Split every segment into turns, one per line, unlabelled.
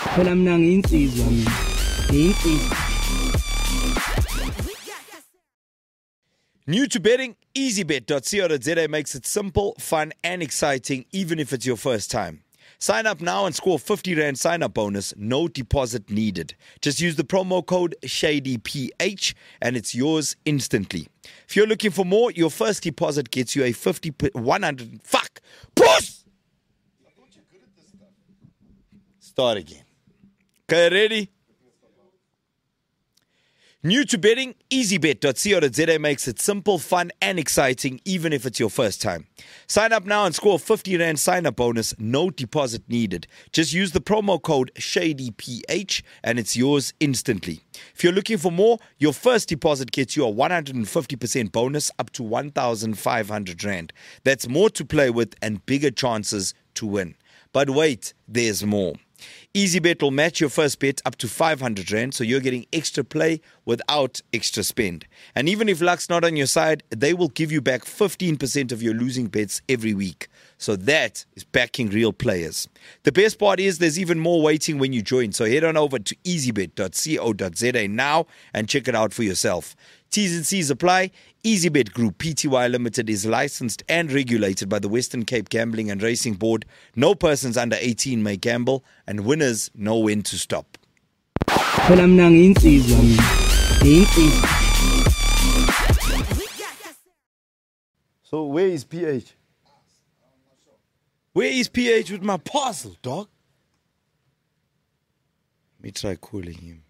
phela mina ngiyinsizwa mina ngiyinsizwa.
New to betting, easybet.co.za makes it simple, fun, and exciting, even if it's your first time. Sign up now and score 50 Rand sign-up bonus, no deposit needed. Just use the promo code SHADYPH and it's yours instantly. If you're looking for more, your first deposit gets you a 100... Fuck! Puss! I thought you're good at this stuff. Start again. Okay, ready? New to betting, easybet.co.za makes it simple, fun, and exciting, even if it's your first time. Sign up now and score 50 Rand sign-up bonus, no deposit needed. Just use the promo code SHADYPH and it's yours instantly. If you're looking for more, your first deposit gets you a 150% bonus up to 1,500 Rand. That's more to play with and bigger chances to win. But wait, there's more. EasyBet will match your first bet up to 500 Rand, so you're getting extra play without extra spend. And even if luck's not on your side, they will give you back 15% of your losing bets every week. So that is backing real players. The best part is there's even more waiting when you join, so head on over to easybet.co.za now and check it out for yourself. T's and C's apply. EasyBet Group Pty Limited is licensed and regulated by the Western Cape Gambling and Racing Board. No persons under 18 may gamble, and winners know when to stop.
Phela mina ngiyinsizwa mina ngiyinsizwa.
So where is PH? Where is PH with my parcel, dog? Let me try calling him.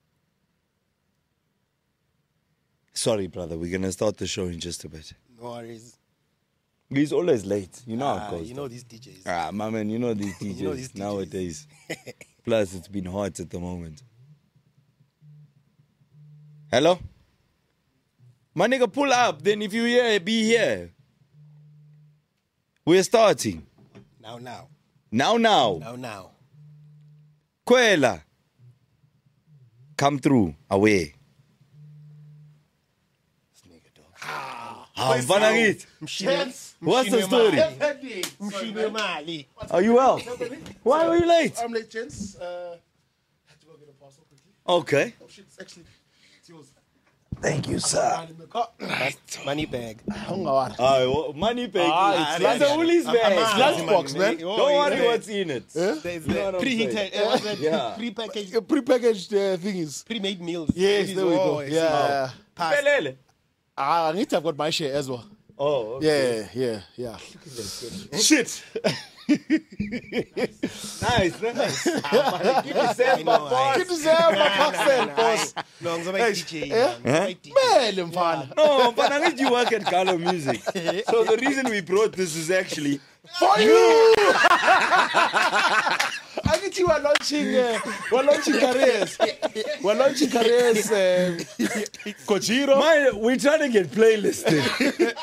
Sorry, brother. We're going to start the show in just a bit.
No worries.
He's always late. You know how it goes.
You know these DJs.
My man, you know these DJs,
You know these DJs.
nowadays. Plus, it's been hot at the moment. Hello? My nigga, pull up. Then if you here, be here. We're starting.
Now.
Now. Kwela. Come through. Away. What's the story? Are you well? Why were you late?
I'm late, gents. Had to go get a parcel quickly.
Okay.
Oh shit, it's yours.
Thank you, sir.
Money bag.
Money bag.
It's like a Woolies bag. It's lunchbox, man.
Don't worry what's in it.
There's the prepackaged,
Pre-packaged thingies.
pre-made meals.
Yes, there we go. Yeah.
Pelele.
I need to have got my share as well.
Oh, okay.
Yeah. Shit.
Nice. Give yourself my boss.
Get yourself my parcel, boss.
No, I'm going to DJ.
Man, mfana.
No, but I need you work at Gallo Music. So the reason we brought this is actually
For you! I think you are launching careers. We're launching careers. Kojiro.
we're trying to get playlisted.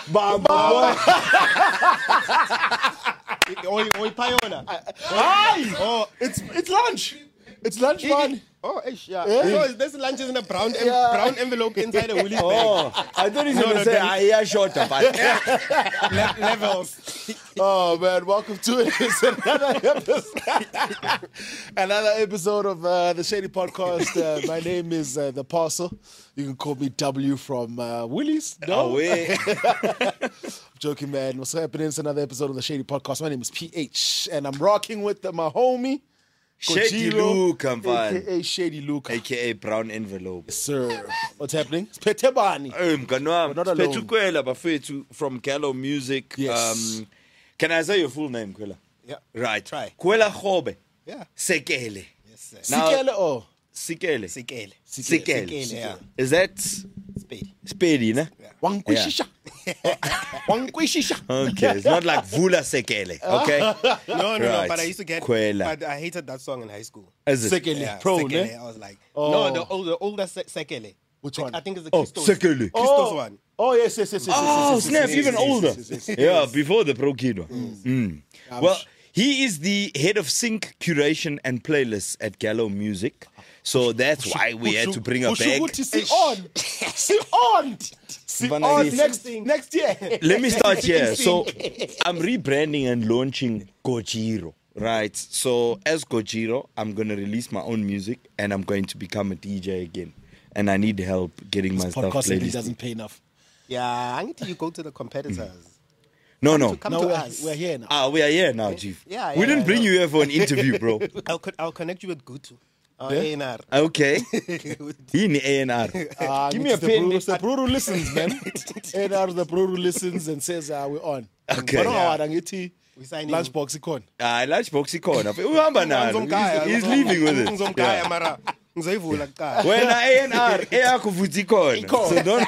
Oi, Pioneer.
Hi! It's lunch. It's lunch, man.
Oh, yeah. So this lunch is in a brown envelope inside a Woolies bag.
Oh, I thought he was going to say, I short of
levels.
Oh, man. Welcome to it. It's another episode of the Shady Podcast. My name is The Parcel. You can call me W from Woolies. No? I'm joking, man. What's happening? It's another episode of the Shady Podcast. My name is PH, and I'm rocking with my homie,
Shady Luke, I'm fine.
A.K.A. Shady Luke.
A.K.A. Brown Envelope.
Yes, sir. What's happening? Spetebani.
Not alone. From Gallo Music.
Yes.
Can I say your full name, Kwela?
Yeah.
Right.
Try.
Kwela Khobe.
Yeah.
Sekele.
Yes, sir.
Sikele or?
Sikele.
Sikele, yeah.
Is that Spady, ne?
Wankwishisha. Wankwishisha.
Okay, it's not like Vula Sekele, okay?
No,
Right.
but I used to get,
Kwela.
but I hated that song in high school.
Is it?
Sekele.
Yeah,
Pro,
Sekele.
ne?
I was like,
Oh.
no, the older Sekele.
Which one?
I think it's the
Oh,
Christos.
Sekele.
Christos one.
Oh, yes.
Oh, snap, even older.
yes.
Yeah, before the Pro Kid one. Well, he is the head of sync, curation, and playlists at Gallo Music. So that's why we had to bring her back.
See on next year.
Let me start here. So I'm rebranding and launching Kojiro. right? So as Gojiro, I'm going to release my own music and I'm going to become a DJ again. And I need help getting my stuff
Podcast simply
playlist.
doesn't pay enough.
Yeah, I need you go to the competitors.
No, no.
Come
No,
to
we're,
us.
we're here now.
We are here now, Chief.
Yeah,
we
yeah,
didn't
I
bring
know.
you here for an interview, bro.
I'll connect you with Gutu.
Yeah?
A&R.
Okay. He in A&R. Give me a pen.
It's the bro who listens, man. AR the bro who listens and says, we're on.
Okay.
But no,
Yeah.
angithi
We signing.
lunchbox icon.
Lunchbox ikhona. Uhamba nalo. He's leaving with it.
Ngizomgaya mara ngizoyivula kuqala.
Wena A&R, eyakho futhi ikhona. So don't.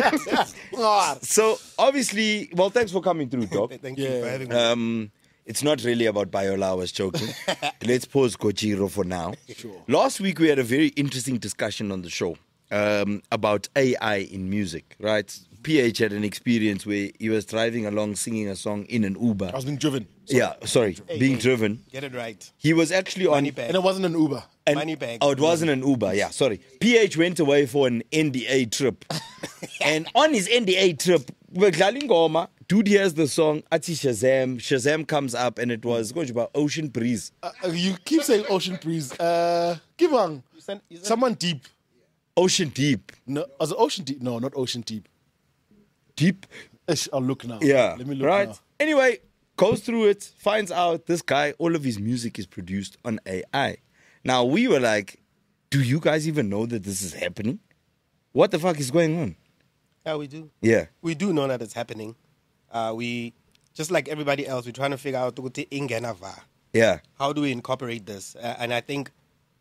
So obviously, well, thanks for coming through, Doc.
Thank you for having me.
It's not really about Biola, I was joking. Let's pause Gojiro for now.
Sure.
Last week we had a very interesting discussion on the show about AI in music, right? PH had an experience where he was driving along singing a song in an Uber.
I was being driven.
Being driven.
Get it right.
He was actually on...
Money bag.
And it wasn't an Uber.
Money bag.
Oh, it wasn't an Uber, yeah, sorry. PH went away for an NDA trip. And on his NDA trip, we're Goma, dude hears the song, Ati Shazam. Shazam comes up and it was about Ocean Breeze.
You keep saying Ocean Breeze. Give on.
You sent-
Someone deep.
Ocean Deep.
No, was it Ocean Deep? No, not Ocean Deep.
Deep?
I'll look now.
Yeah.
Let me look
right?
now.
Anyway, goes through it, finds out this guy, all of his music is produced on AI. Now, we were like, do you guys even know that this is happening? What the fuck is going on?
Yeah, we do.
Yeah.
We do know that it's happening. We, just like everybody else, we're trying to figure out ukuthi ingena va.
Yeah.
How do we incorporate this? And I think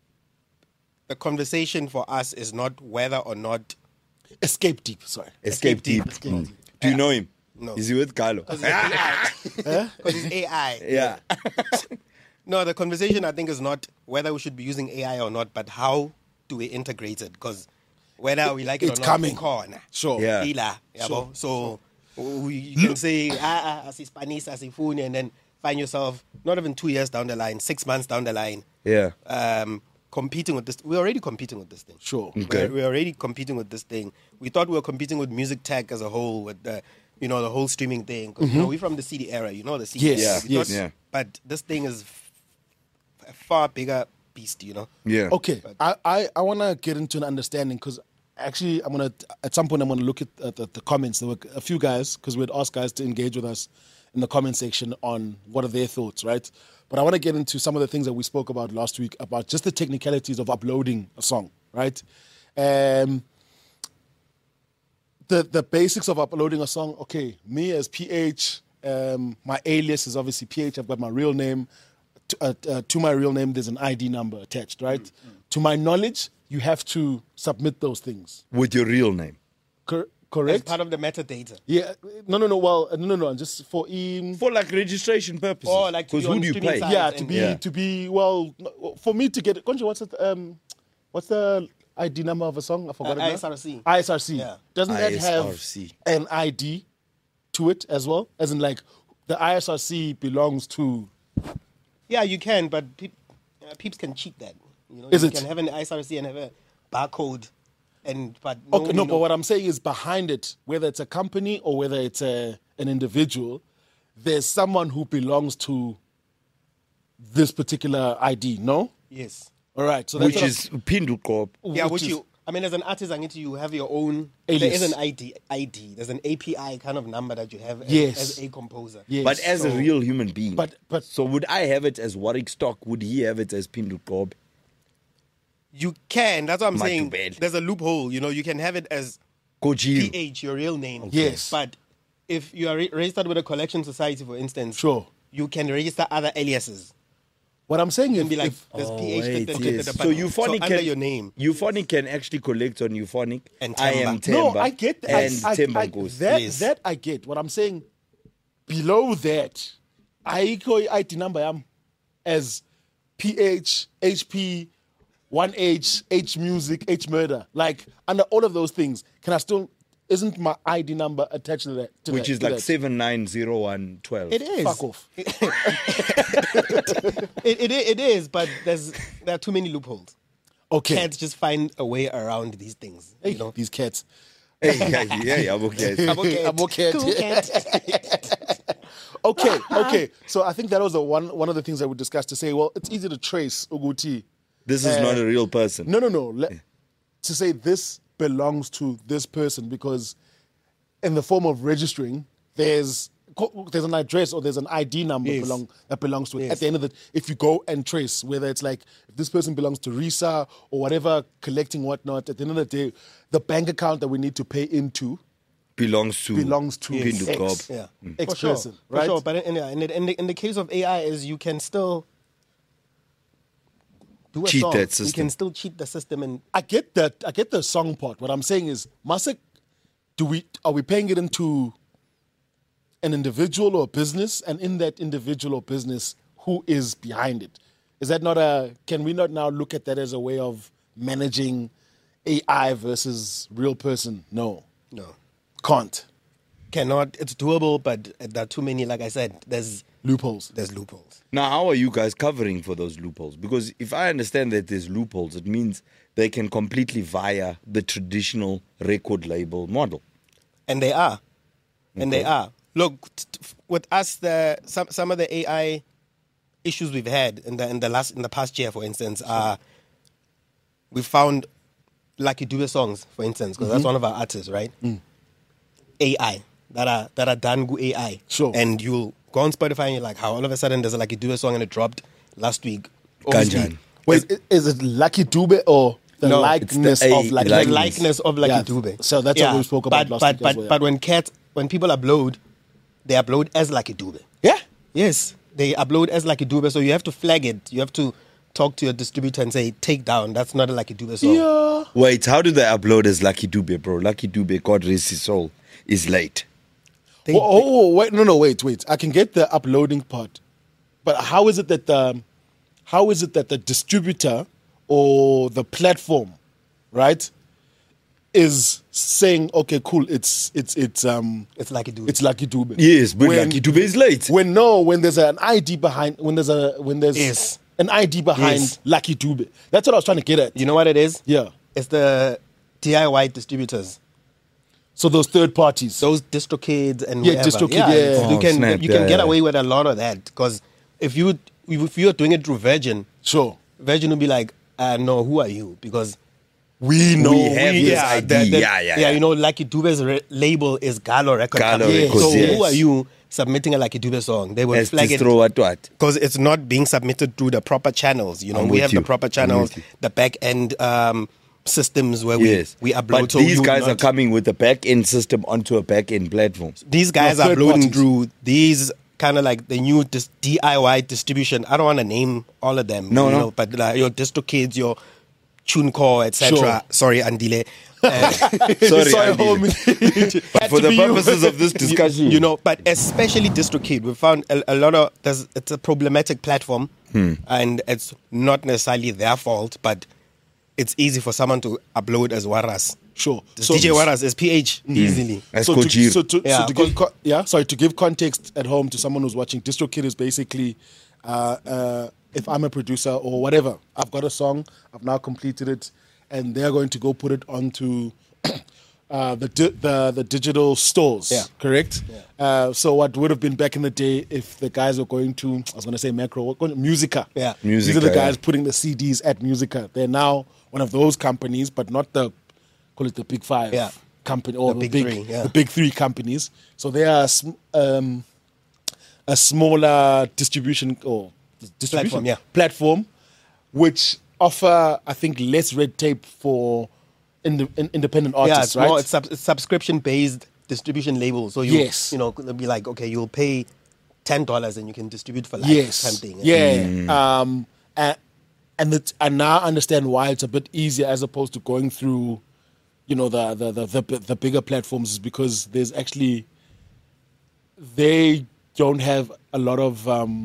the conversation for us is not whether or not
Escape Deep, sorry.
Escape Deep.
Escape Deep.
Do you know him?
No.
Is he with Carlo?
because it's AI.
Yeah.
No, the conversation I think is not whether we should be using AI or not, but how do we integrate it? Because whether we like it
It's
or not,
coming.
corner.
Sure.
Yeah.
Ila,
Sure.
yabo? So you can say Spanish, asifuni, and then find yourself not even 2 years down the line, 6 months down the line,
Yeah.
competing with this. We're already competing with this thing.
Sure.
Okay.
We're already competing with this thing. We thought we were competing with music tech as a whole, with the, the whole streaming thing. 'Cause, we're from the CD era, the CD
Yes,
era. We
yes.
thought-
Yeah.
But this thing is a far bigger beast,
Yeah.
Okay, I want to get into an understanding because actually at some point I'm going to look at the comments. There were a few guys, because we'd ask guys to engage with us in the comment section on what are their thoughts, right? But I want to get into some of the things that we spoke about last week about just the technicalities of uploading a song, right? The basics of uploading a song, okay, me as PH, my alias is obviously PH, I've got my real name. To my real name, there's an ID number attached, right? To my knowledge, you have to submit those things.
With your real name.
As
Correct?
part of the metadata.
Yeah. No. Well, no. Just for
For like registration purposes.
Or like to
because
be
who
on
do you
streaming
pay?
sites.
yeah,
and-
to be well, for me to get Konje, what's the ID number of a song? I forgot it now.
ISRC.
ISRC.
Yeah.
Doesn't that have
ISRC.
an ID to it as well? As in, like, the ISRC belongs to.
Yeah, you can, but peeps can cheat that.
Is
you
it?
can have an ISRC and have a barcode, but
Okay, no, but what I'm saying is behind it, whether it's a company or whether it's an individual, there's someone who belongs to this particular ID, no?
Yes.
All right, so that's
Which
what
is Pindu Corp.
Yeah,
Which
which
is-
you. I mean, as an artist, you have your own.
Alias.
There is an ID. There's an API kind of number that you have
Yes.
as a composer.
Yes,
But as a
so-
real human being.
But-
So would I have it as Warwick Stock? Would he have it as Pindu Corp?
You can. That's what I'm
Not
saying.
too bad.
There's a loophole. You can have it as
Kojiro.
PH, your real name.
Yes.
But if you are registered with a collection society, for instance,
Sure.
you can register other aliases.
What I'm saying
You
is,
can be like,
if-
there's
Oh,
PH,
wait,
but
yes. So Euphonic
under
can,
your name.
Euphonic can actually collect on Euphonic.
And
I
Temba.
am Temba.
no, I get that.
And Temba goes.
Yes.
That I get. What I'm saying, below that, I call ID number as PH, HP, 1H, H Music, H Murder. Like, under all of those things, can I still, isn't my ID number attached to that?
Which is
to
like
that?
790112.
It is.
Fuck off.
It is, but there are too many loopholes.
Okay.
Cats just find a way around these things.
Hey, these cats.
Hey, yeah, okay.
I'm okay.
I'm okay.
Cool cat.
Okay. So I think that was one of the things that we discussed to say, well, it's easy to trace Uguti.
This is not a real person.
No. To say this belongs to this person, because in the form of registering, there's an address or there's an ID number that belongs to it.
Yes.
At the end of it, if you go and trace, whether it's like if this person belongs to Risa or whatever, collecting whatnot, at the end of the day, the bank account that we need to pay into
belongs to
X,
Pinduka.
X
For sure,
person, right?
For sure. But in the case of AI, is you can still do a
Cheat
song.
that system.
You can still cheat the system, and
I get that. I get the song part. What I'm saying is, Masek, are we paying it into an individual or business, and in that individual or business, who is behind it? Is that not can we not now look at that as a way of managing AI versus real person? No. Can't.
cannot. It's doable, but there are too many. Like I said, there's
Loopholes.
loopholes.
Now, how are you guys covering for those loopholes? Because if I understand that there's loopholes, it means they can completely via the traditional record label model.
And they are. And they are. Look, with us, some of the AI issues we've had in the past year, for instance, we found Lucky Dube songs, for instance, because that's one of our artists, right? AI that are done with AI.
Sure.
And you'll go on Spotify and you're like, how all of a sudden there's a Lucky Dube song and it dropped last week.
Kanjan.
Wait, is it Lucky Dube or the
No,
likeness
it's the
of Lucky
The
likeness.
Dube?
likeness of Lucky Dube.
So that's what we spoke about last week as well,
But when people upload, they upload as Lucky Dube.
Yeah.
Yes, they upload as Lucky Dube, so you have to flag it. You have to talk to your distributor and say, take down, that's not a Lucky Dube song.
Yeah.
Wait, how do they upload as Lucky Dube, bro? Lucky Dube, God rest his soul, is late.
They-
Wait. Wait. I can get the uploading part, but how is it that the distributor or the platform, right, is saying, okay, cool, it's
It's Lucky Dube.
it's Lucky Dube.
Yes, but
When-
Lucky Dube is late.
When there's an ID behind, when there's
Yes.
an ID behind
Yes.
Lucky Dube. That's what I was trying to get at.
You know what it is?
Yeah.
It's the DIY distributors.
So those third parties.
Those DistroKids and
Yeah,
whatever.
DistroKid, yeah.
You
Oh,
can
snap,
you can
yeah,
get
yeah.
away with a lot of that, because if you're doing it through Virgin,
Sure.
Virgin will be like, no, who are you? Because
We know.
We have this ID. Yeah.
You know, Lucky Dube's label is Galo Records.
Galo
Company.
Records,
So
yes.
who are you submitting a Lucky Dube song? They will
As
flag it
distro what?
because it's not being submitted through the proper channels. You know,
I'm
we
with
have
you.
the proper
I'm
channels,
with you.
the back end systems where
Yes.
we upload.
But
so
these
you
guys
not-
are coming with a back-end system onto a back-end platform.
These guys
No,
are
third
uploading
parties.
through these kind of like the new DIY distribution. I don't want to name all of them.
No,
you
no.
know, but your DistroKids, your TuneCore, etc.
Sure.
Sorry, Andile.
Sorry, Andy.
homie.
But for the purposes of this discussion,
You know, but especially DistroKid, we found a lot of it's a problematic platform, and it's not necessarily their fault, but it's easy for someone to upload as Waras.
Sure.
DJ Waras is PH easily.
As
So
Kojiro.
to give context at home to someone who's watching, DistroKid is basically if I'm a producer or whatever, I've got a song, I've now completed it, and they're going to go put it onto the digital stores.
Yeah.
Correct.
Yeah.
So what would have been back in the day if the guys were going to, I was going to say Macro, Musica.
Yeah.
These are the
Musica,
guys
yeah.
putting the CDs at Musica. They're now one of those companies, but not the call it the big five
Yeah.
company or
The big three, yeah.
the big three companies. So they are a smaller distribution
Platform, yeah.
platform, which offer, I think, less red tape for independent
Yeah,
artists,
it's
right?
more it's subscription based distribution label. So
Yes.
it'll be like, okay, you'll pay $10 and you can distribute for life.
Yes.
Kind of thing.
Yeah. I now understand why it's a bit easier as opposed to going through, the bigger platforms, is because there's actually they don't have a lot of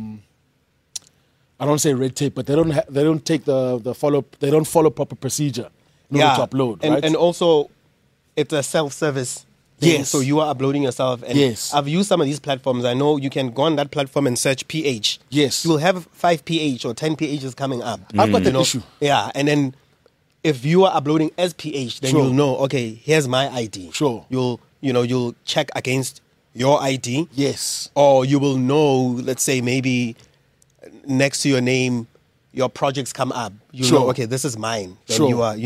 I don't say red tape, but they don't take they don't follow proper procedure in order to upload,
and,
right?
and also it's a self-service thing,
Yes.
so you are uploading yourself. And
Yes.
I've used some of these platforms. I know you can go on that platform and search PH.
Yes.
You'll have 5 PH or 10 PHs coming up.
I've got that issue.
Yeah, and then if you are uploading as PH, then
Sure.
you'll know, okay, here's my ID.
Sure.
You'll check against your ID.
Yes.
Or you will know, let's say maybe next to your name, your projects come up. You
Sure.
know, okay, this is mine. Then
Sure.
you are,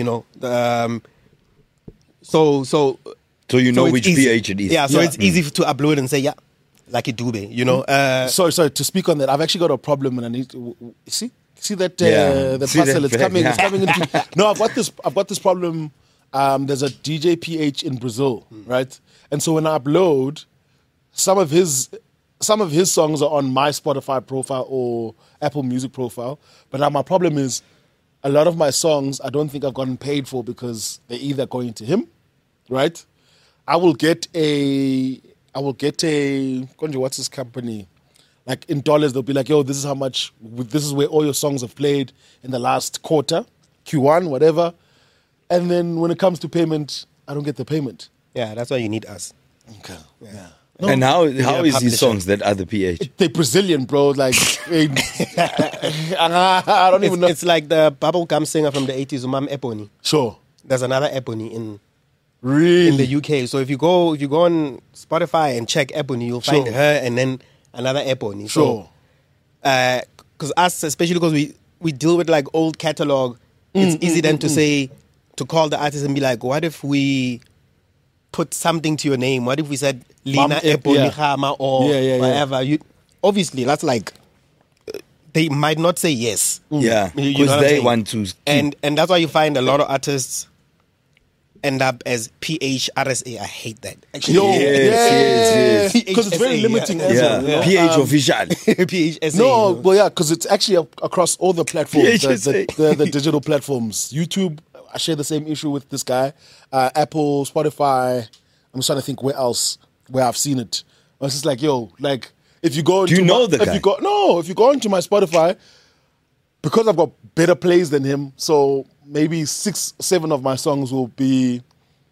so
you know
it's
which
easy.
PH it is.
Yeah, so
Yeah.
it's easy to upload and say, yeah, Lucky Dube, you know.
Sorry, to speak on that, I've actually got a problem, and I need to see that
Yeah.
the
See
parcel.
that?
It's coming.
Yeah.
It's coming into. No, I've got this problem. There's a DJ PH in Brazil, right? And so when I upload, some of his songs are on my Spotify profile or Apple Music profile. But now my problem is, a lot of my songs I don't think I've gotten paid for because they're either going to him, right? I will get a Konje, what's this company? Like in dollars, they'll be like, yo, this is how much, this is where all your songs have played in the last quarter, Q1, whatever. And then when it comes to payment, I don't get the payment.
Yeah, that's why you need us.
Okay. Yeah.
And how is
publisher.
his songs that other PH?
They're Brazilian, bro. Like, I don't even know.
It's like the bubblegum singer from the 80s, Umam Epony.
Sure.
There's another Epony in
Really?
the UK. So if you go on Spotify and check Ebony, you'll find
Sure.
her and then another Ebony.
Sure.
Because us, especially because we deal with like old catalog, it's easy then to call the artist and be like, what if we put something to your name? What if we said Lina
Mam-
Ebony
yeah.
Khama or
Yeah.
whatever? Obviously, that's like, they might not say yes.
Yeah,
You know
because
what I'm
they
saying?
want to.
And that's why you find a lot of artists end up as PHRSA. I hate that. Actually,
Yo,
Yes.
Because it's very
PHSA,
limiting
yeah.
as well.
Yeah,
you know?
PH official.
PHSA.
No, well, yeah, because it's actually across all the platforms,
PHSA.
the digital platforms. YouTube, I share the same issue with this guy. Apple, Spotify. I'm just trying to think where else where I've seen it. I was just like, yo, like if you go,
Do you
into
know
my,
the
if
guy?
if you go into my Spotify, because I've got better plays than him, so maybe 6-7 of my songs will be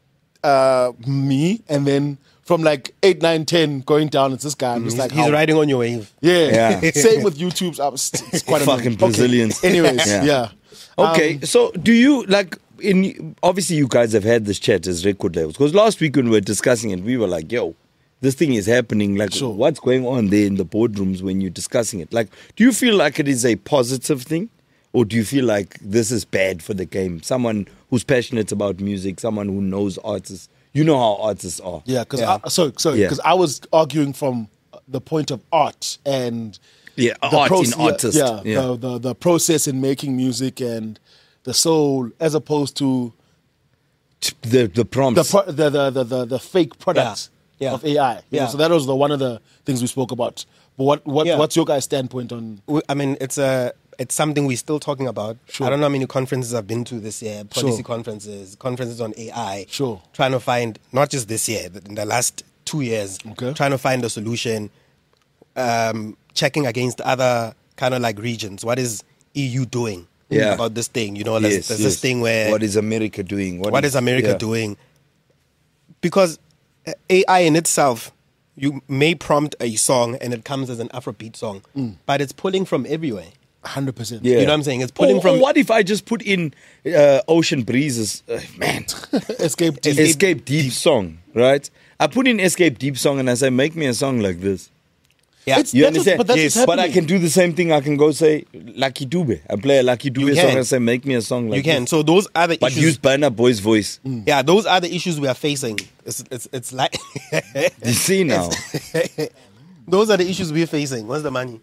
me, and then from like 8, 9, 10 going down, it's this guy. I'm just like,
He's
how-
riding on your wave.
Yeah.
Yeah.
Same with YouTube's. It's quite
Fucking
annoying.
Brazilians.
Okay. Anyways,
Yeah.
yeah.
Okay, so do you like obviously you guys have had this chat as record labels, because last week when we were discussing it, we were like, yo, this thing is happening. Like,
Sure.
what's going on there in the boardrooms when you're discussing it? Like, do you feel like it is a positive thing, or do you feel like this is bad for the game? Someone who's passionate about music, someone who knows artists. You know how artists are.
Yeah, because
Yeah.
because I was arguing from the point of art and
Yeah,
the
art in
proce-
artist.
Yeah,
Yeah.
The process in making music and the soul, as opposed to
The prompts.
the fake product
Yeah.
of AI. You
Yeah.
know, so that was one of the things we spoke about. But
Yeah.
what's your guys' standpoint on?
I mean, it's something we're still talking about.
Sure.
I don't know how many conferences I've been to this year, policy
Sure.
conferences on AI.
Sure.
Trying to find, not just this year, but in the last 2 years,
Okay.
trying to find a solution, checking against other kind of like regions. What is EU doing
Yeah.
about this thing? You know, there's
Yes,
this
yes.
thing where...
What is America doing?
What is America
yeah.
doing? Because AI in itself, you may prompt a song and it comes as an Afrobeat song, but it's pulling from everywhere.
100%.
Yeah.
You know what I'm saying? It's pulling
Or
from...
what if I just put in Ocean Breezes? Man,
Escape Deep.
Escape Deep song, right? I put in Escape Deep song and I say, make me a song like this.
Yeah.
It's-
You
That's what-
understand?
but that's
yes,
what's
but I
happening.
can do the same thing. I can go say Lucky Dube. I play a Lucky Dube
can.
song and say, make me a song like
You can.
this.
So those are the
But
issues.
use Burna Boy's voice.
Yeah, those are the issues we are facing. It's like...
You see now?
Those are the issues we're facing. What's the money?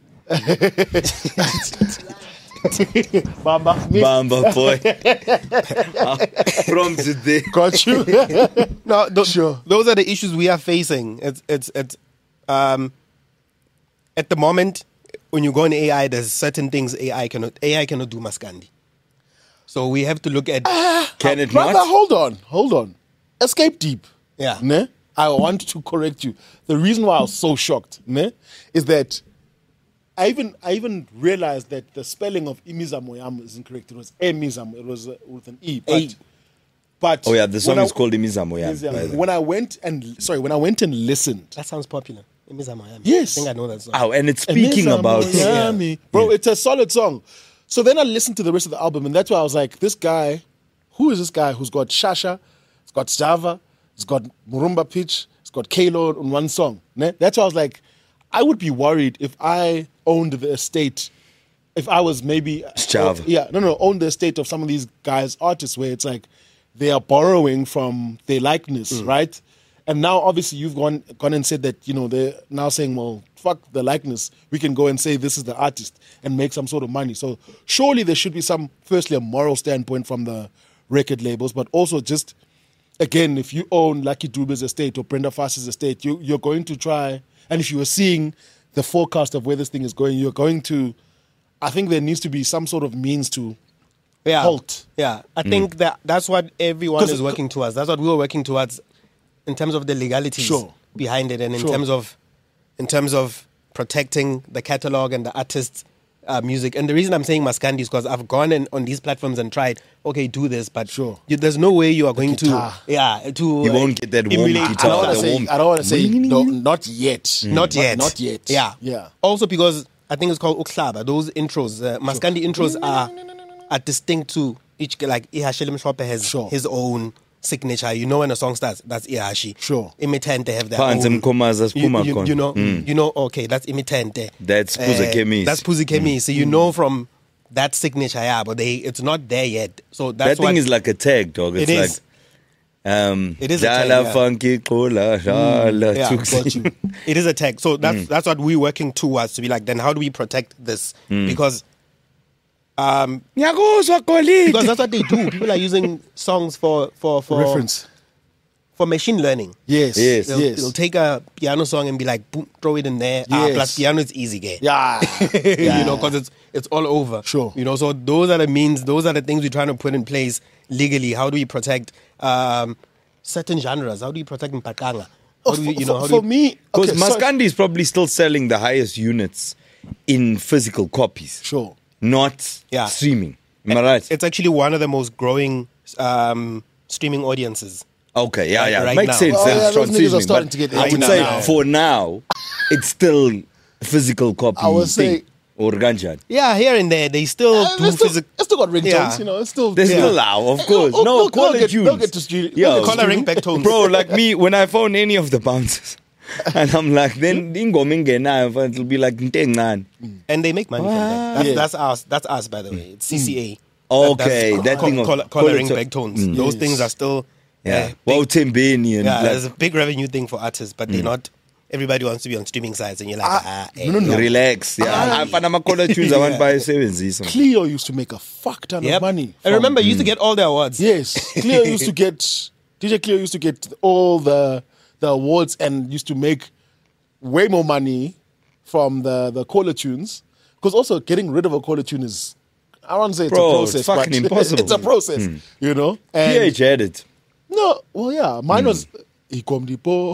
Bamba.
Bamba boy. From today.
Got you.
No,
Sure.
those are the issues we are facing. It's at the moment when you go on AI, there's certain things AI cannot do Maskandi. So we have to look at
Can it
Brother,
not?
hold on. Escape Deep.
Yeah.
Ne? I want to correct you. The reason why I was so shocked, ne, is that I even realized that the spelling of Imizamo Yam is incorrect. It was Emizamo. It was with an E. But
Oh yeah, the song
when
is called Imizamo. Yeah.
Imizamo.
by the way.
When I went and listened.
that sounds popular. Miami.
Yes.
I think I know that song.
Oh, and it's speaking
Emizamo
about
Yami. Bro, it's a solid song. So then I listened to the rest of the album, and that's why I was like, this guy, who is this guy who's got Shasha, he's got Java, he's got Murumba Pitch, he's got Kalo on one song. Ne? That's why I was like, I would be worried if I owned the estate. If I was maybe owned the estate of some of these guys, artists, where it's like they are borrowing from their likeness, right? And now obviously you've gone and said that, they're now saying, well, fuck the likeness. We can go and say this is the artist and make some sort of money. So surely there should be firstly, a moral standpoint from the record labels, but also just, again, if you own Lucky Dube's estate or Brenda Fass's estate, you're going to try, and if you were seeing the forecast of where this thing is going, you're going to, I think there needs to be some sort of means to halt.
Yeah, I think that's what everyone is working towards. That's what we were working towards in terms of the legalities behind it, and in terms of protecting the catalog and the artists' music. And the reason I'm saying Maskandi is because I've gone on these platforms and tried, okay, do this, but there's no way you are going to
you won't get that warm guitar.
I don't want to say no, not yet.
Not yet.
Yeah.
Also because I think it's called Ukhlaba. Those intros, Maskandi intros are distinct to each. Like Ihashi Mshope has his own signature. When a song starts, that's Ihashi.
Sure.
Imitente have their
own.
Okay, that's Imitente.
That's Puzi Kemis.
That's Puzi Kemis. So you know from that signature, but it's not there yet. So that's
that thing is like a tag, dog. It's
like. It is a tag.
Funky cola,
it is a tag. So that's what we're working towards, to be like, then how do we protect this? Because that's what they do. People are using songs for
reference,
for machine learning.
Yes.
They'll take a piano song and be like, boom, throw it in there.
Yes.
Plus piano is easy, gay.
Yeah.
Because it's all over.
Sure.
So those are the means. Those are the things we're trying to put in place legally. How do we protect certain genres? How do you protect Mpakanga?
For me,
because Maskandi is probably still selling the highest units in physical copies.
Sure.
Not streaming. Am I right?
It's actually one of the most growing streaming audiences.
Okay,
Right
makes
now.
sense.
Those niggas are starting to get
I would
into
say
now.
for now, it's still physical copy.
I would say.
Or ganjan.
Yeah, here and there, they still do physical.
It's still got ringtones, It's still.
There's still now, of course.
They'll
quality tunes.
They'll get to stream.
Call a ringback tones.
Bro, like me, when I found any of the bouncers, and I'm like, then it'll be like Ntengan.
And they make money from that. That's us. That's us, by the way. It's CCA.
Okay, that thing of
collaring back tones. Those things are still.
Tembeni and
there's a big revenue thing for artists, but they're not. Everybody wants to be on streaming sites, and you're like,
no. Relax. Yeah,
Cleo used to make a fuck ton of money.
I remember you used to get all the awards.
Yes, Cleo used to get. DJ Cleo used to get all the awards and used to make way more money from the caller tunes. Because also getting rid of a caller tune is, I don't want to say it's a process,
it's fucking
but
impossible.
It's a process, And
PH had it.
No, well, yeah, mine was. I don't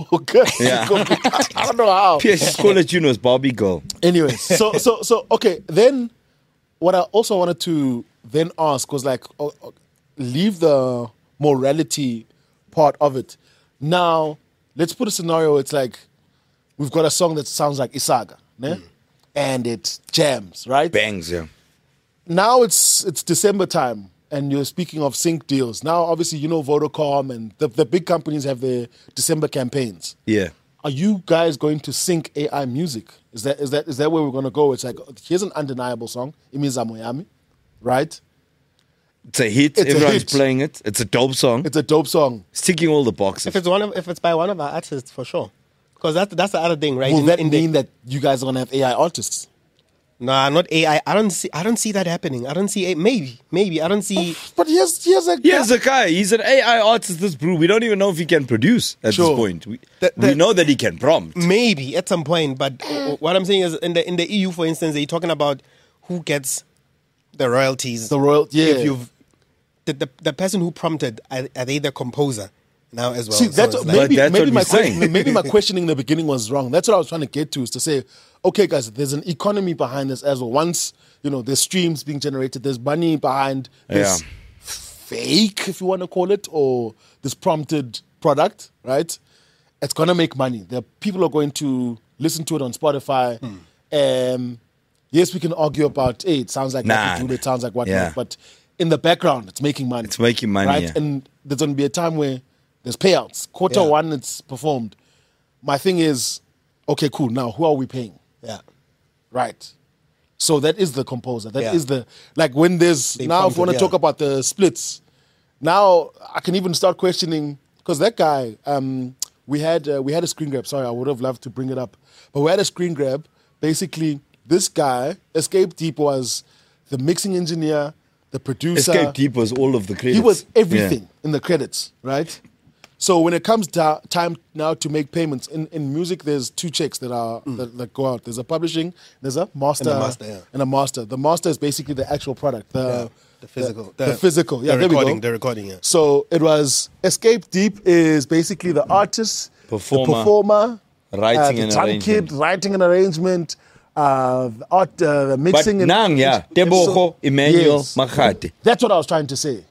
know how.
PH's caller tune was Barbie Girl.
Anyway, so okay. Then what I also wanted to then ask was like, leave the morality part of it. Now, let's put a scenario. It's like we've got a song that sounds like Isaga, and it jams, right?
Bangs, yeah.
Now it's December time. And you're speaking of sync deals. Now, obviously, Vodacom and the big companies have their December campaigns.
Yeah.
Are you guys going to sync AI music? Is that where we're going to go? It's like, here's an undeniable song, Imizamo Yami, right?
It's a hit. Everyone's playing it. It's a dope song.
It's a dope song.
It's ticking all the boxes.
If it's by one of our artists, for sure. Because that's the other thing, right?
Will that mean that you guys are going to have AI artists?
Nah, not AI. I don't see that happening. I don't see maybe. I don't see.
But here's a
guy. He's an AI artist. This brew. We don't even know if he can produce at this point. We know that he can prompt.
Maybe at some point, but what I'm saying is in the EU, for instance, they're talking about who gets the royalties. If you've the person who prompted, are they the composer now as well?
See, maybe my
saying.
questioning in the beginning was wrong. That's what I was trying to get to, is to say, okay, guys, there's an economy behind this as well. Once, there's streams being generated, there's money behind this fake, if you want to call it, or this prompted product, right? It's going to make money. People are going to listen to it on Spotify. Yes, we can argue about, hey, it sounds like it sounds like whatnot, but in the background, it's making money.
It's making money,
right? And there's going to be a time where there's payouts. Quarter one, it's performed. my thing is, okay, cool. Now, who are we paying?
Yeah.
Right. So that is the composer. That is the, like when there's, now if you want to talk about the splits, now I can even start questioning, because that guy, we had a screen grab. Sorry, I would have loved to bring it up. But we had a screen grab. Basically, this guy, Escape Deep, was the mixing engineer, the producer.
Escape Deep was all of the credits.
He was everything in the credits, right? So when it comes to time now to make payments, in music there's two checks that are that go out. There's a publishing, there's a master, and a master. The master is basically the actual product, the physical. The physical, yeah,
the recording, the recording, yeah.
So it was Escape Deep is basically the artist, performer,
writing
the
and
drum
arrangement.
kid, writing and arrangement, the art, the mixing.
But Nang, yeah, Tebogo, Emmanuel, Makate.
That's what I was trying to say.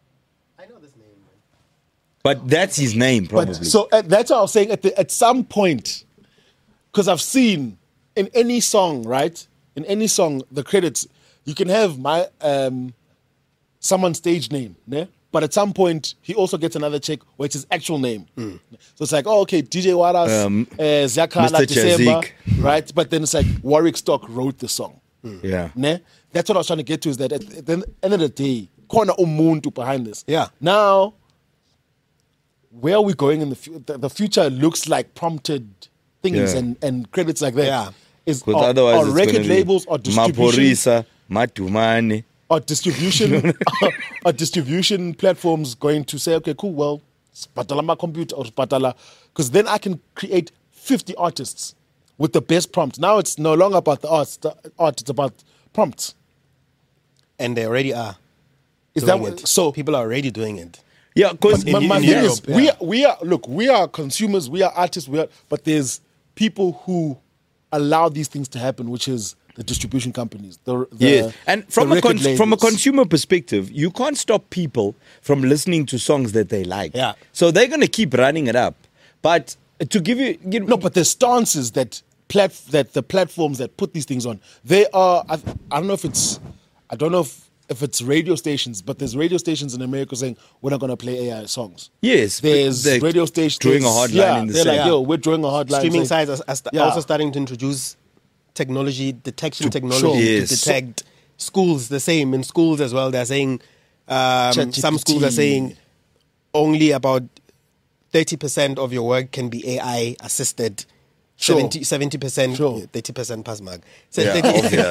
But that's his name, probably.
But, so that's what I was saying. At some point, because I've seen in any song, right? In any song, the credits, you can have my someone's stage name, né? But at some point, he also gets another check where it's his actual name. So it's like, oh, okay, DJ Waras, Zakala,
Mr.
December,
Chazik.
right? But then it's like Warwick Stock wrote the song.
Yeah.
Ne? That's what I was trying to get to, is that at the end of the day, corner umuntu behind this.
Yeah.
Now, where are we going in the future? The future looks like prompted things and credits like that.
Yeah.
Because otherwise
or
it's
record
gonna be
labels or distribution
Maporisa, Matumane.
or distribution platforms going to say, okay, cool, well, spatala my computer or spatala, because then I can create 50 artists with the best prompts. Now it's no longer about the art, it's about prompts.
And they already are.
Is that
doing
what,
it.
so?
People are already doing it.
Yeah, because
My thing
Europe,
is, we are consumers, we are artists, but there's people who allow these things to happen, which is the distribution companies.
Yes, and from
the
a
record
from a
labels.
consumer perspective, you can't stop people from listening to songs that they like.
Yeah.
So they're going to keep running it up. But to give you
No, but the stances that the platforms that put these things on, they are. I don't know if it's radio stations, but there's radio stations in America saying we're not going to play AI songs.
yes,
There's
they're
radio stations
drawing a hard line in the
they're
sand.
like, yo, we're drawing a hard line.
Streaming
saying-
sites are also starting to introduce detection technology
Sure.
to
Yes.
detect. Schools, the same. In schools as well, they're saying, some schools are saying only about 30% of your work can be AI assisted.
Sure.
70%,
Sure.
30% pass mark. So
Yeah,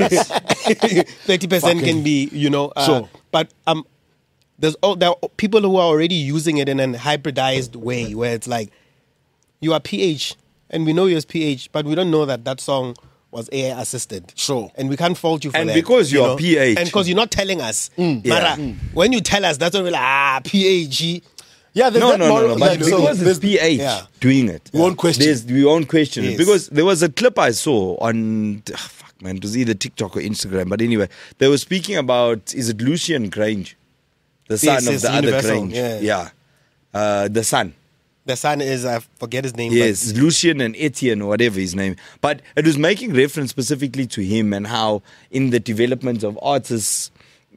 30% can be,
Sure.
but there are people who are already using it in a hybridized way where it's like, you are PH and we know you're PH, but we don't know that song was AI assisted.
Sure.
And we can't fault you for
And
that.
because you're
know?
PH.
And because you're not telling us.
Yeah.
Mara, when you tell us, that's when we're like, PH.
Yeah, there's
No,
that
no,
model,
no. But
like,
because
so
it's PH
yeah.
doing it,
We won't question.
We won't question it
Yes.
because there was a clip I saw on. Fuck, man, it was either TikTok or Instagram. But anyway, they were speaking about, is it Lucian Grange, the son
Yes,
of
yes,
the other
Universal,
Grange?
yeah.
The son.
The son is, I forget his name.
Yes,
but
Lucian and Etienne or whatever his name. But it was making reference specifically to him and how in the development of artists,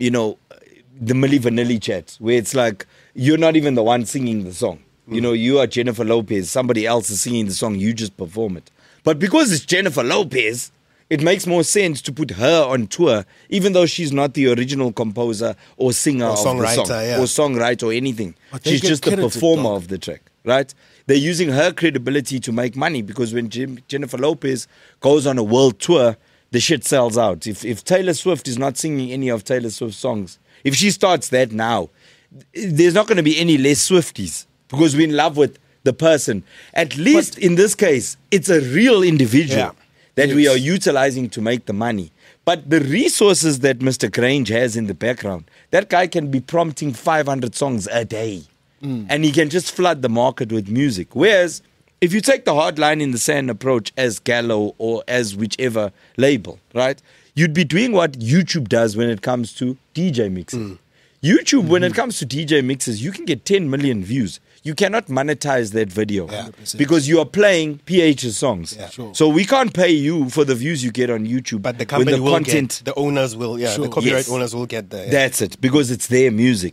the Milli Vanilli chat, where it's like, you're not even the one singing the song. You are Jennifer Lopez. Somebody else is singing the song. You just perform it. But because it's Jennifer Lopez, it makes more sense to put her on tour, even though she's not the original composer or singer of the
songwriter,
song,
yeah.
or songwriter or anything.
But they
She's
get
just the
credited,
performer
dog.
of the track, right? They're using her credibility to make money because when Jennifer Lopez goes on a world tour, the shit sells out. If Taylor Swift is not singing any of Taylor Swift's songs, if she starts that now, there's not going to be any less Swifties because we're in love with the person. At least in this case, it's a real individual
Yeah.
that we are utilizing to make the money. But the resources that Mr. Grange has in the background, that guy can be prompting 500 songs a day. And he can just flood the market with music. Whereas, if you take the hard line in the sand approach as Gallo or as whichever label, right? You'd be doing what YouTube does when it comes to DJ mixing. YouTube, when it comes to DJ mixes, you can get 10 million views. You cannot monetize that video because you are playing PH's songs.
Yeah.
Sure.
So we can't pay you for the views you get on YouTube.
the
when
company
the
will
content,
get, the owners will,
Sure.
the copyright
Yes.
owners will get the.
that's it, because it's their music.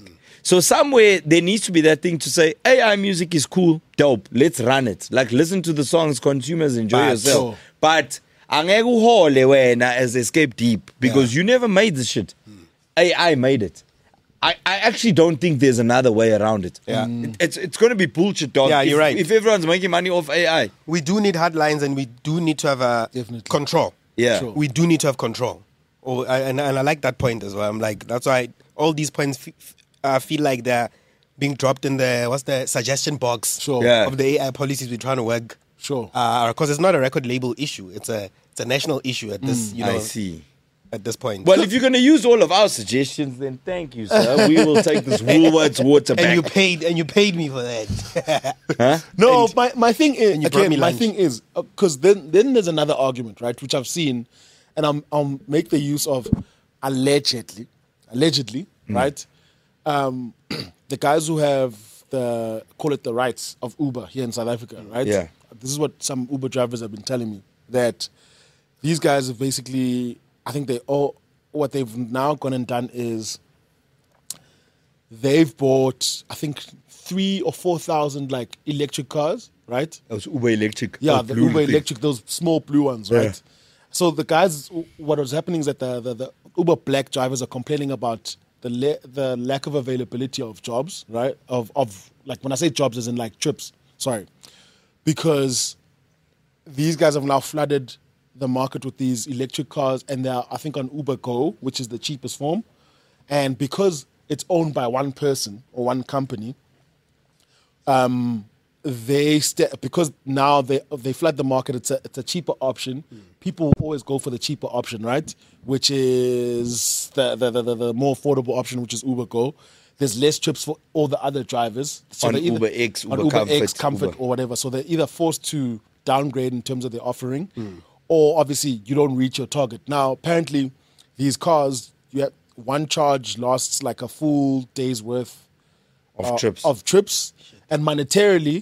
So somewhere there needs to be that thing to say, AI music is cool, dope, let's run it. Like listen to the songs, consumers, enjoy yourself.
sure.
But angeke uhole wena as Escape Deep because you never made the shit. AI made it. I actually don't think there's another way around it.
Yeah.
It's going to be bullshit, dog.
Yeah, you're right.
If everyone's making money off AI.
We do need hard lines and we do need to have
Definitely.
control.
Yeah.
Sure.
We do need to have control. And I like that point as well. I'm like, that's why all these points feel like they're being dropped in the suggestion box
Sure.
Yeah.
of the AI policies we're trying to work.
Sure.
Because it's not a record label issue. It's a national issue at this,
I see.
at this point.
Well, if you're going to use all of our suggestions, then thank you, sir. We will take this Woolworths water back.
and you paid me for that.
Huh?
No,
And-
my thing is,
and you brought me
again, my
lunch.
thing is, because then there's another argument, right, which I've seen, and I'll make the use of allegedly, right? The guys who have call it the rights of Uber here in South Africa, right?
Yeah.
This is what some Uber drivers have been telling me, that these guys have basically, I think what they've now gone and done is they've bought, I think, 3,000 or 4,000 like electric cars, right?
That was Uber Electric.
Yeah,
Oh,
the
blue
Uber
thing.
Electric, those small blue ones, right?
Yeah.
So the guys, what was happening is that the Uber Black drivers are complaining about the lack of availability of jobs, right? Of like, when I say jobs, as in like trips, sorry. Because these guys have now flooded the market with these electric cars, and they're, I think, on Uber Go, which is the cheapest form. And because it's owned by one person or one company, because now they flood the market, it's a cheaper option. People always go for the cheaper option, right? Which is the more affordable option, which is Uber Go. There's less trips for all the other drivers. So
On
they're
Uber X,
on
Uber
X,
Comfort,
Comfort,
Uber.
or whatever. So they're either forced to downgrade in terms of their offering, or obviously you don't reach your target. Now, apparently, these cars, one charge lasts like a full day's worth
Of trips.
and monetarily,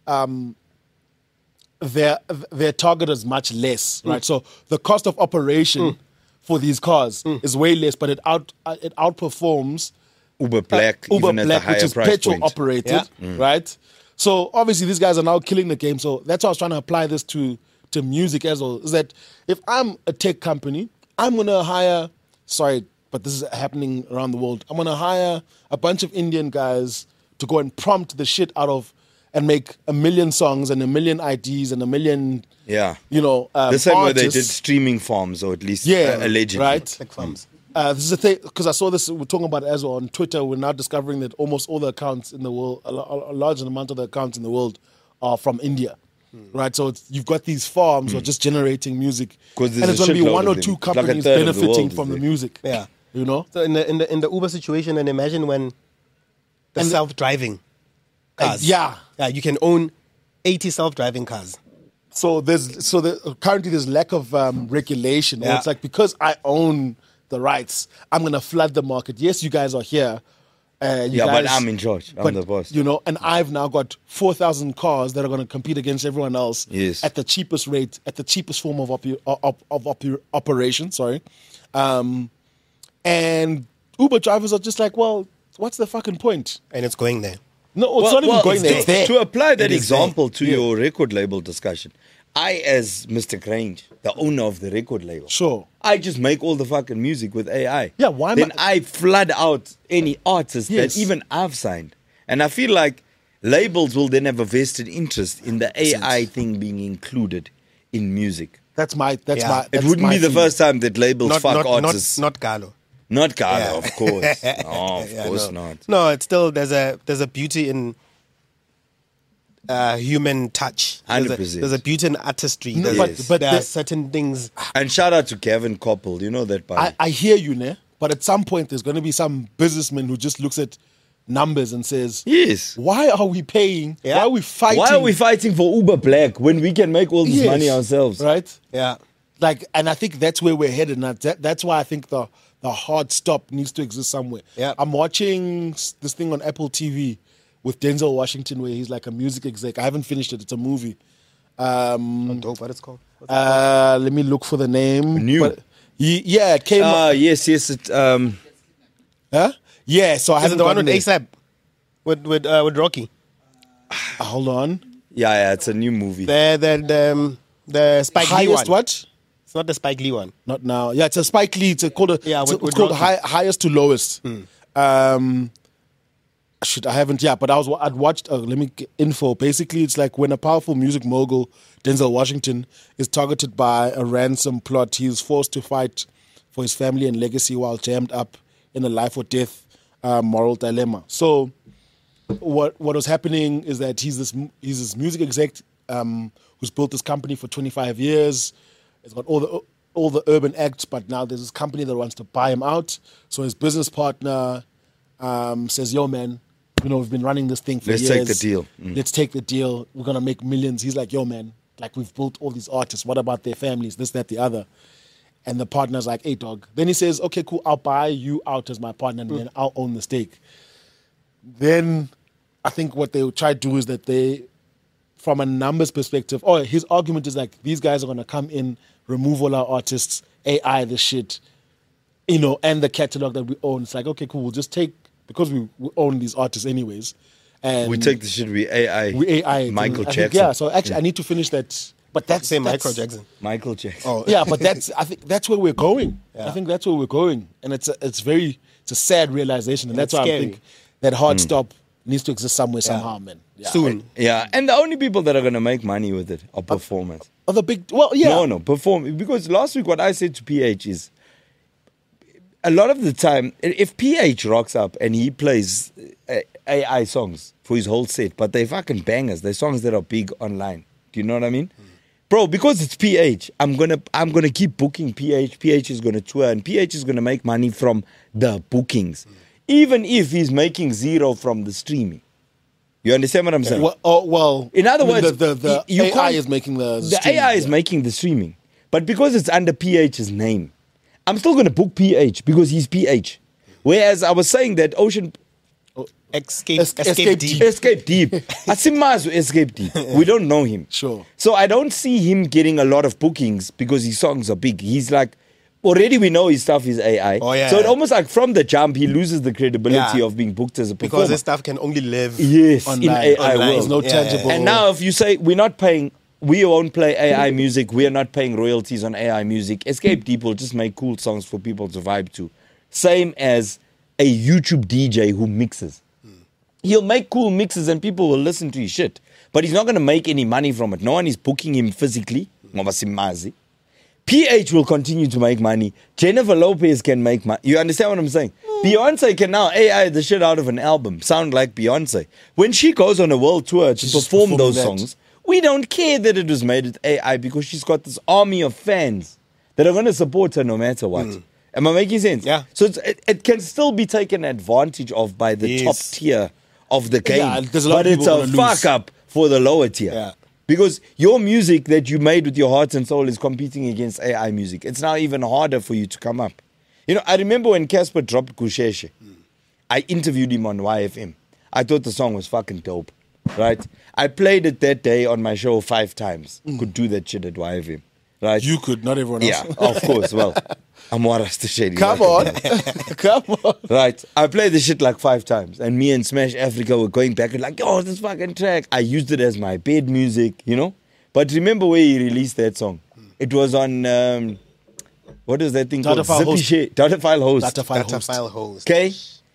their target is much less, right? So the cost of operation for these cars is way less, but it outperforms
Uber Black,
Uber
even at
Black,
the higher
which is
price
petrol
point.
operated, right? So obviously these guys are now killing the game. So that's why I was trying to apply this to music as well. Is that if I'm a tech company, I'm gonna hire. Sorry, but this is happening around the world. I'm gonna hire a bunch of Indian guys to go and prompt the shit out of and make 1 million songs and 1 million IDs and 1 million,
Yeah.
the
The same way they did streaming farms, or at least allegedly.
right?
Tech farms.
This is the thing, because I saw this, we're talking about it as well on Twitter. We're now discovering that almost all the accounts in the world, a large amount of the accounts in the world are from India, right? So you've got these farms who are just generating music,
'Cause
and
there's
it's
a
going to be
shitload
one
of
or
them.
two
It's like a
companies
third of the
benefiting
world,
from the
is it?
music.
Yeah.
You know?
So in the Uber situation, and imagine when the
And the-
self-driving cars.
Yeah.
You can own 80 self-driving cars.
So currently there's lack of regulation. Where
Yeah.
It's like, because I own the rights, I'm going to flood the market. Yes, you guys are here.
But I'm in charge. I'm the boss.
And I've now got 4,000 cars that are going to compete against everyone else
Yes.
at the cheapest rate, at the cheapest form of operation. Sorry, and Uber drivers are just like, well, what's the fucking point?
And it's going there.
No, it's not even going there.
to,
It's there.
to apply that
It is
example to
Yeah.
your record label discussion, I, as Mr. Grange, the owner of the record label,
Sure.
I just make all the fucking music with AI.
Yeah, why am
Then
I-
I flood out any artist
Yes.
that even I've signed. And I feel like labels will then have a vested interest in the AI thing being included in music.
That's my.
Yeah.
That's
It wouldn't
my
be the
feeling.
first time that labels fuck artists.
Not Galo.
Not Carlo,
Yeah.
of course. No, of
Yeah,
course
no.
not.
No, it's still there's a beauty in human touch. There's a-
100%.
There's a beauty in artistry.
No,
There's-
but
there are
the-
certain things.
And shout out to Kevin Koppel. You know that by
I hear you, ne? But at some point, there's going to be some businessman who just looks at numbers and says,
Yes.
why are we paying?
Yeah.
Why are we fighting?
Why are we fighting for Uber Black when we can make all this
Yes,
money ourselves?
Right?
Yeah.
Like, and I think that's where we're headed. And that's why I think the hard stop needs to exist somewhere.
Yeah.
I'm watching this thing on Apple TV with Denzel Washington where he's like a music exec. I haven't finished it. It's a movie.
Dope. What it's called?
Let me look for the name.
New.
But it came.
Yes. It,
huh? Yeah. So I
Is
haven't
it the one
gotten
with
there.
ASAP? with Rocky.
Hold on.
Yeah, it's a new movie.
The Spike Lee one.
Highest what?
It's not the Spike Lee one.
Not now. Yeah, it's a Spike Lee. It's called
with
called
Rocky.
highest to lowest. I haven't. Yeah, but I'd watched. Let me get info. Basically, it's like when a powerful music mogul, Denzel Washington, is targeted by a ransom plot. He is forced to fight for his family and legacy while jammed up in a life or death moral dilemma. So, what was happening is that he's this music exec who's built this company for 25 years. It's got all the urban acts, but now there's this company that wants to buy him out. So his business partner says, "Yo, man, we've been running this thing for years.
Let's take the deal.
Let's take the deal. We're gonna make millions." He's like, "Yo, man, like we've built all these artists. What about their families? This, that, the other." And the partner's like, "Hey, dog." Then he says, "Okay, cool. I'll buy you out as my partner, and then I'll own the stake." Then I think what they would try to do is that from a numbers perspective, his argument is like, these guys are going to come in, remove all our artists, AI the shit, and the catalog that we own. It's like, okay, cool, we'll just take, because we own these artists anyways. And
we take the shit, we AI. Michael Jackson.
Yeah, so actually I need to finish that. But that's
Michael Jackson.
Michael Jackson.
Oh.
Yeah, but I think that's where we're going.
Yeah.
I think that's where we're going. And it's a sad realization. And that's why
scary.
I think that hard stop needs to exist somewhere, somehow, man. Yeah.
Soon.
Yeah, and the only people that are going to make money with it are performers.
The big, well, yeah.
No, perform. Because last week what I said to PH is, a lot of the time, if PH rocks up and he plays AI songs for his whole set, but they're fucking bangers, they're songs that are big online. Do you know what I mean? Bro, because it's PH, I'm gonna keep booking PH. PH is gonna tour, and PH is gonna make money from the bookings, even if he's making zero from the streaming. You understand what I'm saying?
Well,
in other words,
the
you
AI
can't-
is making the
the
streaming,
AI is
yeah.
making the streaming, but because it's under PH's name, I'm still gonna book PH because he's PH. Whereas I was saying that Ocean.
Escape Deep.
Escape Deep. Asimazu Escape Deep. We don't know him.
Sure.
So I don't see him getting a lot of bookings because his songs are big. He's like, already we know his stuff is AI.
Oh, yeah.
So it almost like from the jump, he loses the credibility
Yeah.
of being booked as a performer.
Because this stuff can only live.
Yes,
Online.
in AI
Online.
world.
There's no
Yeah,
tangible.
And now if you say we won't play AI music, we are not paying royalties on AI music, Escape Deep will just make cool songs for people to vibe to. Same as a YouTube DJ who mixes. He'll make cool mixes and people will listen to his shit. But he's not going to make any money from it. No one is booking him physically. PH will continue to make money. Jennifer Lopez can make money. You understand what I'm saying? Beyonce can now AI the shit out of an album, sound like Beyonce. When she goes on a world tour to
just
perform
performing
those
that.
songs, we don't care that it was made with AI because she's got this army of fans that are going to support her no matter what. Am I making sense?
Yeah.
So it can still be taken advantage of by the
Yes.
top tier of the game.
Yeah, there's a lot
but
of
it's
people
a
gonna lose.
fuck up for the lower tier.
Yeah.
Because your music that you made with your heart and soul is competing against AI music. It's now even harder for you to come up. I remember when Casper dropped Kusheshe, I interviewed him on YFM. I thought the song was fucking dope, right? I played it that day on my show 5 times. Could do that shit at YFM, right?
You could, not everyone else.
Yeah, of course. Well, I'm Waras the Shady.
Come on. Come on.
Right. I played the shit like 5 times. And me and Smash Africa were going back and like, oh, this fucking track. I used it as my bed music, But remember where he released that song? It was on, what is that thing
Data
called?
File
Zippy
Host.
Shit. Data File Host.
Data file
Data
host.
file host.
Okay.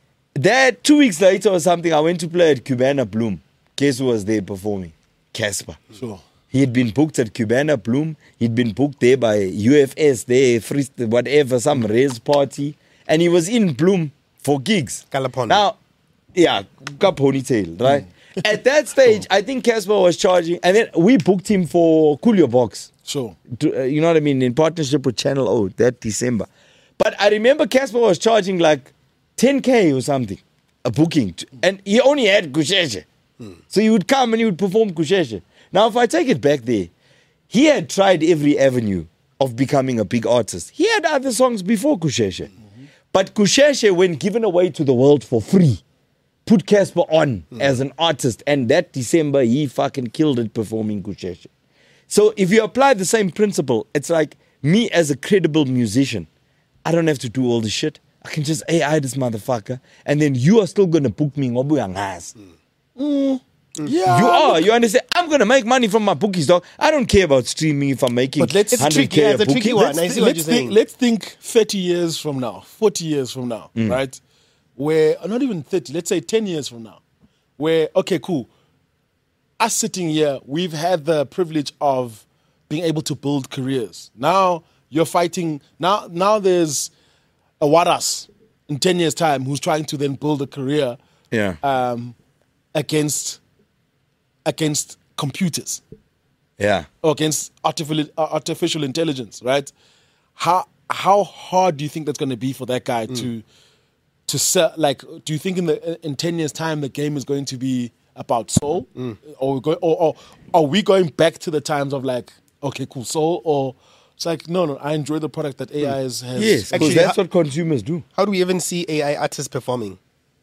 That 2 weeks later or something, I went to play at Cubana Bloom. Guess who was there performing? Casper.
Sure.
He had been booked at Cubana Bloom. He'd been booked there by UFS, whatever, some race party. And he was in Bloom for gigs.
Kalapon.
Now, yeah, got ponytail, right? At that stage, I think Casper was charging. And then we booked him for Coolio Box.
Sure.
You know what I mean? In partnership with Channel O that December. But I remember Casper was charging like 10K or something, a booking. And he only had Kusheshe. So he would come and he would perform Kusheshe. Now, if I take it back there, he had tried every avenue of becoming a big artist. He had other songs before Kusheshe. But Kusheshe, when given away to the world for free, put Casper on as an artist. And that December, he fucking killed it performing Kusheshe. So if you apply the same principle, it's like me as a credible musician, I don't have to do all this shit. I can just AI this motherfucker, and then you are still gonna book me ngoba uyangazi.
Yeah.
You are. You understand? I'm gonna make money from my bookies, dog. I don't care about streaming if I'm making
But let's-
It's
100K
tricky, yeah,
a
it's a tricky
booking.
one. I see what you're saying.
Let's think 30 years from now, 40 years from now, right? Where, not even 30, let's say 10 years from now, where, okay, cool. Us sitting here, we've had the privilege of being able to build careers. Now you're fighting, now there's a Waras in 10 years' time who's trying to then build a career
Yeah.
against computers.
Yeah.
Or against artificial intelligence, right? How hard do you think that's going to be for that guy to sell? Like, do you think in 10 years' time the game is going to be about soul, or are we going back to the times of like, okay, cool, soul, or it's like no, I enjoy the product that AI has.
Yes, because
Actually,
that's what consumers do
How do we even see AI artists performing?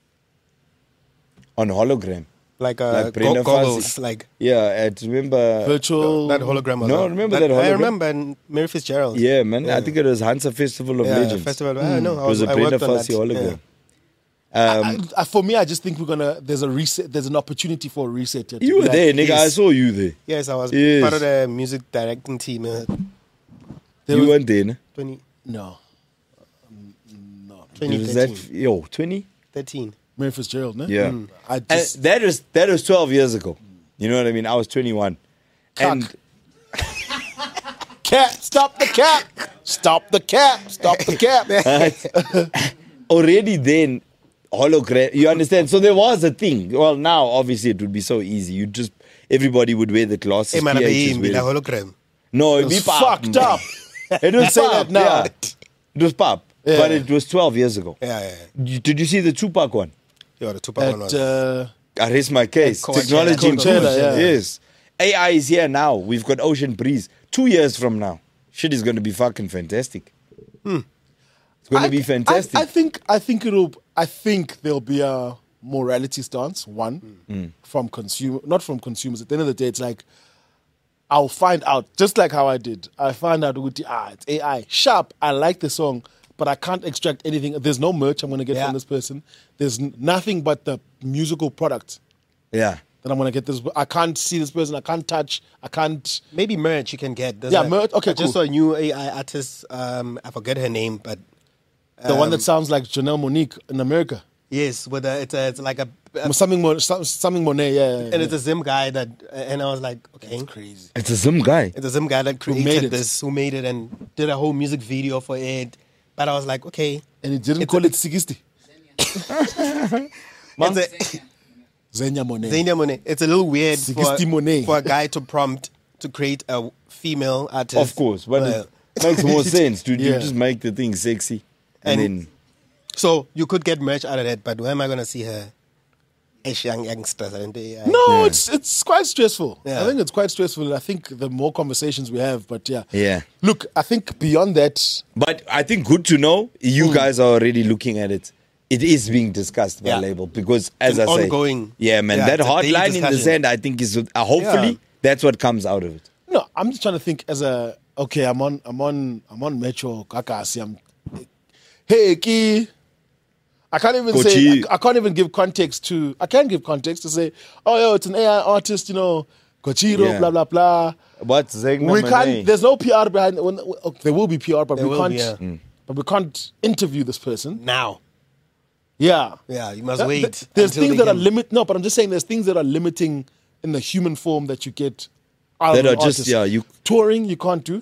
on hologram.
Like,
Brenda
goggles,
Fassie.
like
Yeah, I remember.
virtual.
that hologram. Was
No,
on.
remember that
I
hologram?
remember in Mary Fitzgerald.
Yeah, man. I think it was Hansa Festival of
Yeah,
Legends.
festival. I know.
It was a
I
Brenda
worked on that.
Fassie hologram.
For me, I just think there's a reset. There's an opportunity for a reset. Here to
You
be
were
like,
there, nigga. I
yes.
saw you there.
Yes, I was
Yes.
part of the music directing team.
You weren't there, ne?
20,
No,
2013.
20?
13.
Mary Fitzgerald, no?
Yeah.
I
And
just
that was 12 years ago. You know what I mean? I was 21. And
cap. Stop the cap. Stop the cap. Stop the cap.
already then, hologram, you understand? So there was a thing. Well, now, obviously, it would be so easy. Everybody would wear the glasses.
Hey, man,
PHs
I'm
wear
a
it.
hologram.
No,
It
it'd be
was
pop.
fucked up.
It was
Say
pop,
that now.
yeah. It was pop.
Yeah.
But it was 12 years ago.
Yeah.
Did you see the Tupac one?
Yeah, the Tupac one
At,
was.
I raise my case.
Coachella.
Technology improves.
Coachella, yeah.
Yes. AI is here now. We've got Ocean Breeze. 2 years from now, shit is going to be fucking fantastic. It's going to be fantastic.
I think there'll be a morality stance. One from not from consumers. At the end of the day, it's like I'll find out, just like how I did. I find out it's AI. Sharp. I like the song, but I can't extract anything. There's no merch I'm going to get from this person. There's nothing but the musical product
Yeah.
that I'm going to get. This. I can't see this person. I can't touch. I can't.
Maybe merch you can get. There's
Yeah, merch. Okay,
I just
cool.
saw a new AI artist. I forget her name, but
The one that sounds like Janelle Monique in America.
yes, with it's like a
Something Monet, yeah.
and it's a Zim guy that, and I was like, okay,
crazy.
It's a Zim guy.
it's a Zim guy that
made
created
it.
this, who made it, and did a whole music video for it. But I was like, okay,
And he didn't
It's
call
a-
it Sigisti.
it's a
Zenya Monet.
Zenia Monet. It's a little weird
Sigisti Monet.
for a guy to prompt to create a female artist.
Of course. But
Well,
it makes more sense, dude.
Yeah.
You just make the thing sexy. And,
And-
then...
so you could get merch out of that, but where am I going to see her? As youngsters and the AI.
No,
Yeah.
it's quite stressful.
Yeah.
I think it's quite stressful. I think the more conversations we have, but yeah.
Yeah.
Look, I think beyond that,
But I think good to know, you guys are already looking at it. It is being discussed by
Yeah.
label because, as
It's
I say,
ongoing.
yeah, man,
Yeah,
that
it's a
hard
daily
line in the
discussion.
sand, I think is hopefully
Yeah.
that's what comes out of it.
no, I'm just trying to think as a okay, I'm on Metro Kakasi. Hey Ki. I can't even say
Kochi.
I can't even give context to I can't give context to say, oh yo, it's an AI artist, Kochiro,
Yeah.
blah blah blah.
What's Zegna
We
Monet?
can't. There's no PR behind. There will be PR, but
There
we
will
can't.
be, yeah.
But we can't interview this person.
Now.
Yeah,
Yeah, you must
Th-
wait.
th- There's
until
things
they
that are
can-
limit. No, but I'm just saying there's things that are limiting in the human form that you get. Out
That
of
are
an
just,
artist.
yeah, you-
touring you can't do.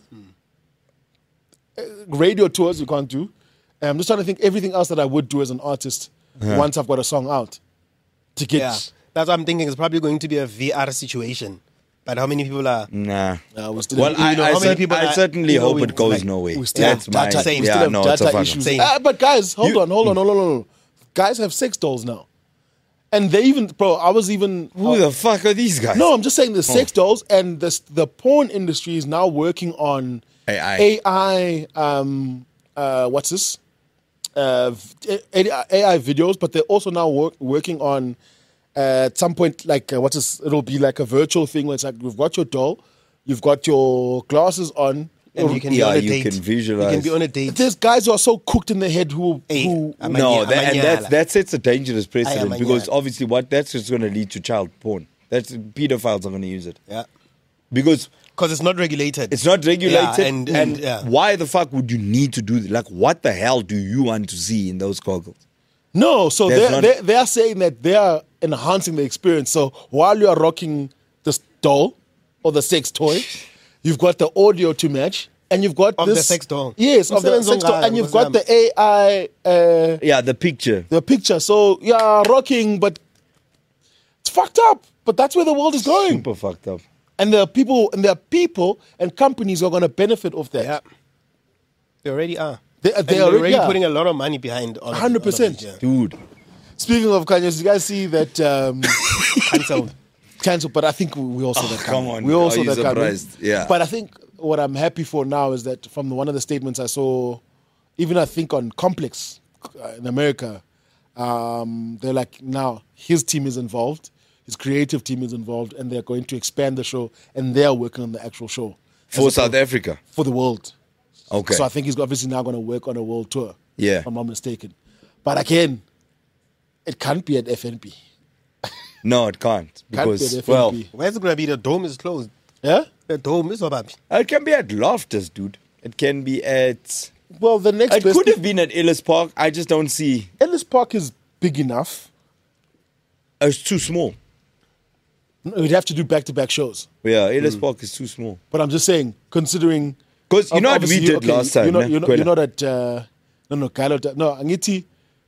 Radio tours you can't do. And I'm just trying to think everything else that I would do as an artist once I've got a song out to get.
Yeah. That's what I'm thinking. It's probably going to be a VR situation. But how many people are.
Nah.
We still
Well,
have,
you know, how many people
I
are-
certainly
you know,
hope
we-
it goes
like,
nowhere.
we still
That's
have
my
data,
Same.
we
yeah,
still have
no, it's a
data
fuck.
issues.
Same.
But guys, hold on. Guys have sex dolls now. And they even, bro, I was even.
Who the fuck are these guys?
No, I'm just saying the sex dolls and the porn industry is now working on
AI.
What's this? AI videos, but they're also now working on at some point like what's this? It'll be like a virtual thing where it's like you've got your doll, you've got your glasses on,
And you can be
Yeah,
on a
you
date.
can visualize.
You can be on a date.
There's guys who are so cooked in the head who
No,
Amanyala.
and that sets a dangerous precedent
Amanyala.
because obviously that's just going to lead to child porn. That's pedophiles are going to use it
Yeah.
because
Because it's not regulated.
it's not regulated.
Yeah, and yeah.
Why the fuck would you need to do that? Like, what the hell do you want to see in those goggles?
No, so
There's
they are saying that they are enhancing the experience. So while you are rocking the doll or the sex toy, you've got the audio to match, and you've got
Of
this,
the sex doll.
Yes, of the
Umsebenzi
sex doll,
ongaka,
and you've got the
Nkosi
AI,
Yeah, the picture.
the picture. So you are rocking, but it's fucked up. But that's where the world is going,
Super fucked up.
and there are people and companies who are going to benefit off that.
Yeah. They already are.
They
And they're
already
already
are.
putting a lot of money behind all of
100%.
it, yeah.
Dude.
Speaking of Kanye, did you guys see that?
Cancelled.
Cancelled, but I think we all saw that
come
coming.
on.
We all
Are
saw
you
that coming.
surprised? Yeah.
But I think what I'm happy for now is that from one of the statements I saw, even I think on Complex in America, they're like, now his team is involved, his creative team is involved, and they're going to expand the show, and they're working on the actual show.
For
As
South
opposed-
Africa.
For the world.
Okay.
So I think he's obviously now going to work on a world tour.
Yeah.
If I'm not mistaken. But again, it can't be at FNB.
No, it can't.
Can't be
Because,
at FNB.
well,
Where's it going to be? The dome is closed.
Yeah?
The dome is open.
it can be at Loftus, dude. It can be at...
Well, the next
It
best
could have been at Ellis Park. I just don't see...
Ellis Park is big enough.
It's too small.
We'd have to do back-to-back shows.
Yeah, Ellis Park is too small.
But I'm just saying, considering...
'Cause you know what
obviously
we did last time,
You know,
ne?
you know,
Kwela.
you know that... Angiti,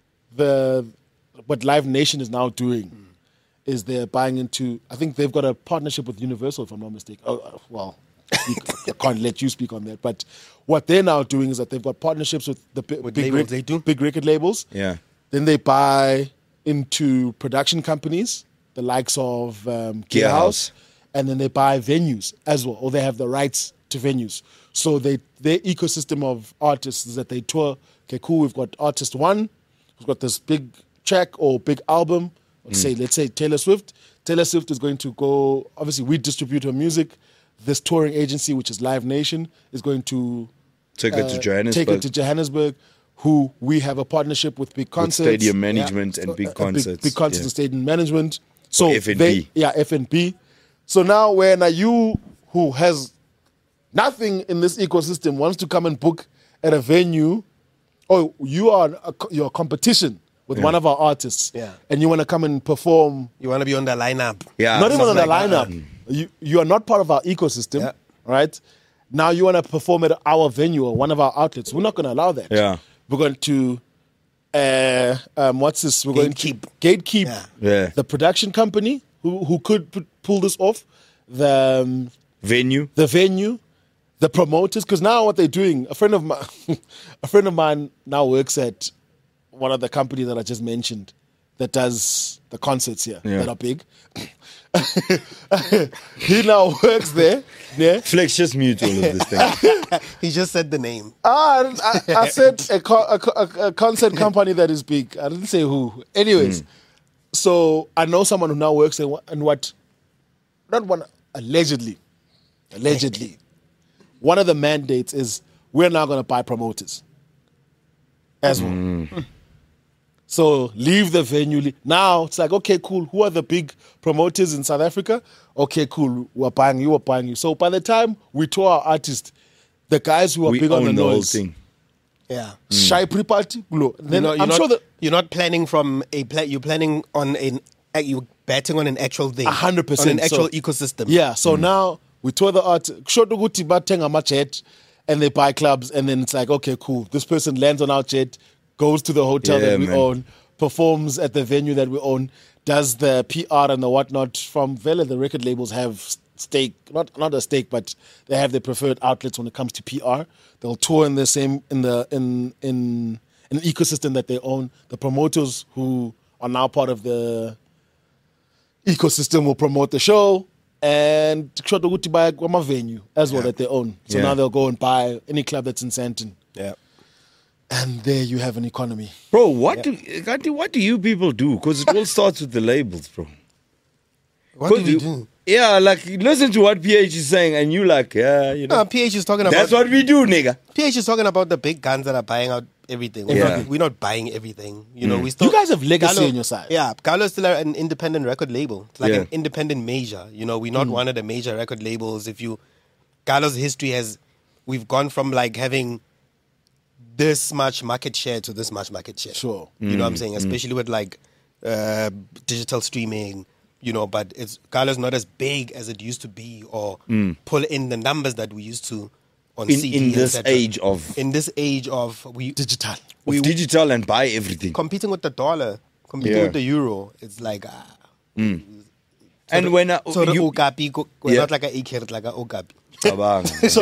what Live Nation is now doing is they're buying into... I think they've got a partnership with Universal, if I'm not mistaken. I can't let you speak on that. But what they're now doing is that they've got partnerships with the big
labels they do?
big record labels.
Yeah.
Then they buy into production companies, the likes of Gear
Gear
House,
House.
and then they buy venues as well, or they have the rights to venues. So their ecosystem of artists is that they tour. Okay, cool. We've got artist one, who's got this big track or big album. Let's say Taylor Swift. Taylor Swift is going to go. Obviously, we distribute her music. This touring agency, which is Live Nation, is going to
Take it to Johannesburg.
Take it to Johannesburg, who we have a partnership with big
With
concerts.
stadium management and big
Big
concerts.
concerts
Yeah.
and stadium management. So
FNB.
FNB. So now when you who has nothing in this ecosystem wants to come and book at a venue, or you are your competition with one of our artists,
Yeah.
and you want to come and perform,
You want to be on the lineup.
Yeah.
not even on the
like that.
lineup. You are not part of our ecosystem,
Yeah.
right? Now you want to perform at our venue or one of our outlets. We're not going to allow that.
Yeah.
We're going to, what's this? We're going to gatekeep
Yeah.
Yeah.
the production company who could pull this off, the
Venue.
venue, the promoters. Because now what they're doing, a friend of mine now works at one of the companies that I just mentioned that does the concerts here that are big. He now works there. Yeah.
Flex, just mute all of this thing.
He just said the name.
I said a concert company that is big. I didn't say who. Anyways, so I know someone who now works there, and allegedly, one of the mandates is we're now going to buy promoters as well. So leave the venue. Now it's like, okay, cool. Who are the big promoters in South Africa? Okay, cool. We're buying you. So by the time we tour our artist, the guys who are
We
big on
own
the
the whole
noise,
thing.
Yeah.
shy pre-party, then
You're
I'm
not,
sure that
you're not planning from you're planning on you're betting on an actual thing.
100%.
On an actual
So-
ecosystem.
Yeah, so now we tour the art. Short ukuthi bathenga ama-jet and they buy clubs, and then it's like, okay, cool. This person lands on our jet, goes to the hotel
Yeah,
that we
man.
own, performs at the venue that we own, does the PR and the whatnot. From Vele, the record labels have stake, not a stake, but they have their preferred outlets when it comes to PR. They'll tour in the same in an ecosystem that they own. The promoters who are now part of the ecosystem will promote the show, and short ukuthi buy a venue as well that they own. So
Yeah.
now they'll go and buy any club that's in Sandton.
Yeah.
And there you have an economy.
Bro, what do you people do? Because it all starts with the labels, bro.
What do we
you-
do?
Yeah, like listen to what PH is saying, and you like, yeah, you know.
PH is talking about.
That's what we do, nigga.
PH is talking about the big guns that are buying out everything.
Yeah.
We're not buying everything. You know, we still.
You guys have legacy
Gallo-
on your side.
Yeah, Gallo is still an independent record label. It's like
Yeah.
an independent major. You know, we're not one of the major record labels. Gallo's history we've gone from like having this much market share to this much market share.
Sure.
You know what I'm saying? Especially with like digital streaming. You know, but Gallo's not as big as it used to be, or pull in the numbers that we used to on CD.
In this
etc.
age of
Digital.
digital and buy everything.
competing with the dollar, competing
Yeah.
with the euro. It's like
And when
so the
you,
okapi, we're
Yeah.
not like a iker, like a okapi.
Abang.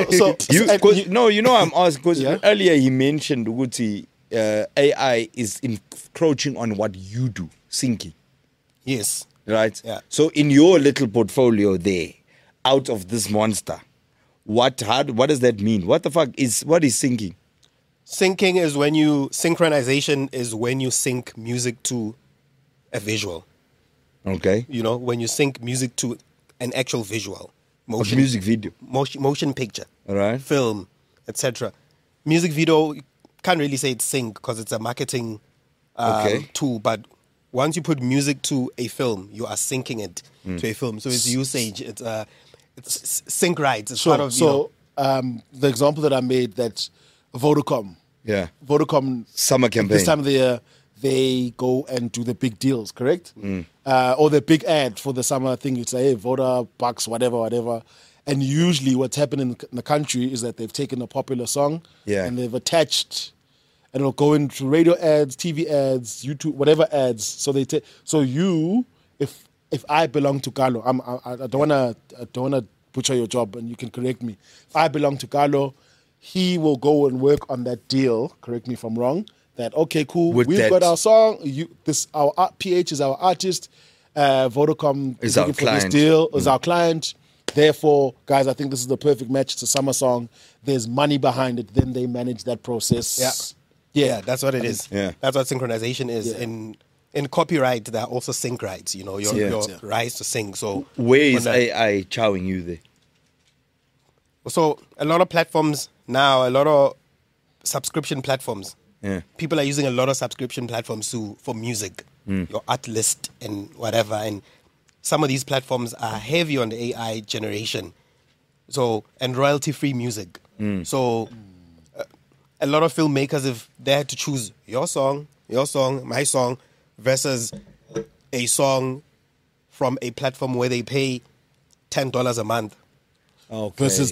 I'm asking because
Yeah.
earlier he mentioned Uguti, AI is encroaching on what you do, syncing,
Yes.
right?
Yeah.
So in your little portfolio there, out of this monster, what does that mean? What is syncing?
Synchronization is when you sync music to a visual.
Okay.
You know, when you sync music to an actual visual.
Of music video.
Motion picture.
All right.
Film, etc. Music video, you can't really say it's sync because it's a marketing
Okay.
tool. But once you put music to a film, you are syncing it to a film. So it's usage. It's sync rights. It's part
Sure.
of
The example that I made, that Vodacom,
Yeah.
Vodacom
Summer campaign.
this time of the year, they go and do the big deals, correct? Or the big ad for the summer thing. It's like, hey, Voda, Bucks, whatever. And usually what's happening in the country is that they've taken a popular song
Yeah.
and they've attached, and it'll go into radio ads, TV ads, YouTube, whatever ads. So if I belong to Gallo, I don't wanna butcher your job, and you can correct me. If I belong to Gallo, he will go and work on that deal. Correct me if I'm wrong. That okay, cool.
With
We've
that-
got our song. Our PH is our artist. Vodacom
Is our
looking for this
client.
deal. Is our client. Therefore, guys, I think this is the perfect match. It's a summer song. There's money behind it. Then they manage that process.
Yeah, that's what it is.
Yeah.
That's what synchronization is.
Yeah.
In copyright, there are also sync rights. You know, your
Yeah.
rights to sing. So
Where is
when the-
AI chowing you there?
So a lot of platforms now, a lot of subscription platforms.
Yeah.
People are using a lot of subscription platforms for music, your art list and whatever. And some of these platforms are heavy on the AI generation, and royalty-free music. So a lot of filmmakers, if they had to choose your song, my song, versus a song from a platform where they pay $10 a month.
Okay.
Versus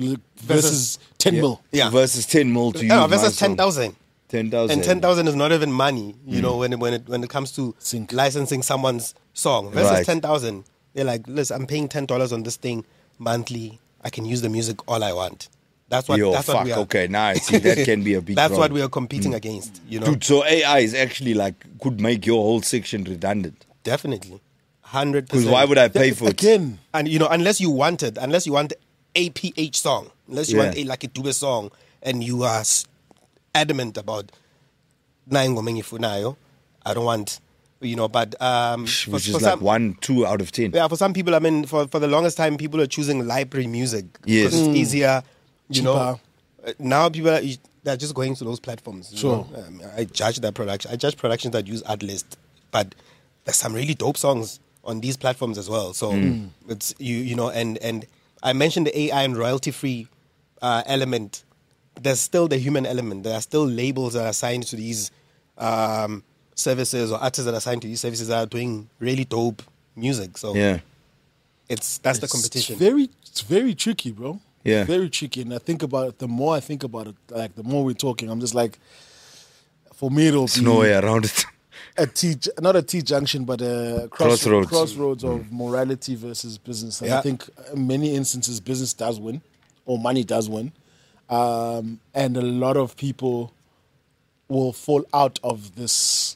10 mil.
Yeah.
Versus 10 mil to use.
No,
my
versus
song.
10,000.
10,000.
And 10,000 is not even money, you know, when it comes to
Sync.
licensing someone's song. Versus
Right.
10,000, they're like, listen, I'm paying $10 on this thing monthly. I can use the music all I want. That's what.
Yo,
that's what
fuck.
we are.
Okay, now I see that can be a big
That's what
problem.
we are competing against. You know,
Dude, so AI is actually could make your whole section redundant.
definitely, 100%.
Because why would I pay for it?
Again,
And you know, unless you want a PH song, unless you
Yeah.
want a Dube song, and you are adamant about Naingomengifunayo, I don't want, you know, but
Which is like 1, 2 out of 10.
yeah, for some people, I mean, for the longest time, people are choosing library music
Yes.
because it's easier, you know.
Cheaper.
Now people they're just going to those platforms. you
Sure.
know. I judge that production. I judge productions that use Artlist, but there's some really dope songs on these platforms as well. So it's you know, and I mentioned the AI and royalty free element. There's still the human element. There are still labels that are assigned to these services, or artists that are assigned to these services that are doing really dope music. So
Yeah.
that's the competition.
It's very tricky, bro.
Yeah.
Very tricky. And the more I think about it, like the more we're talking, I'm just like, for me, it'll
There's
be
no way around it.
not a T junction, but a
Crossroads.
crossroads of morality versus business. And
Yeah.
I think in many instances, business does win, or money does win. And a lot of people will fall out of this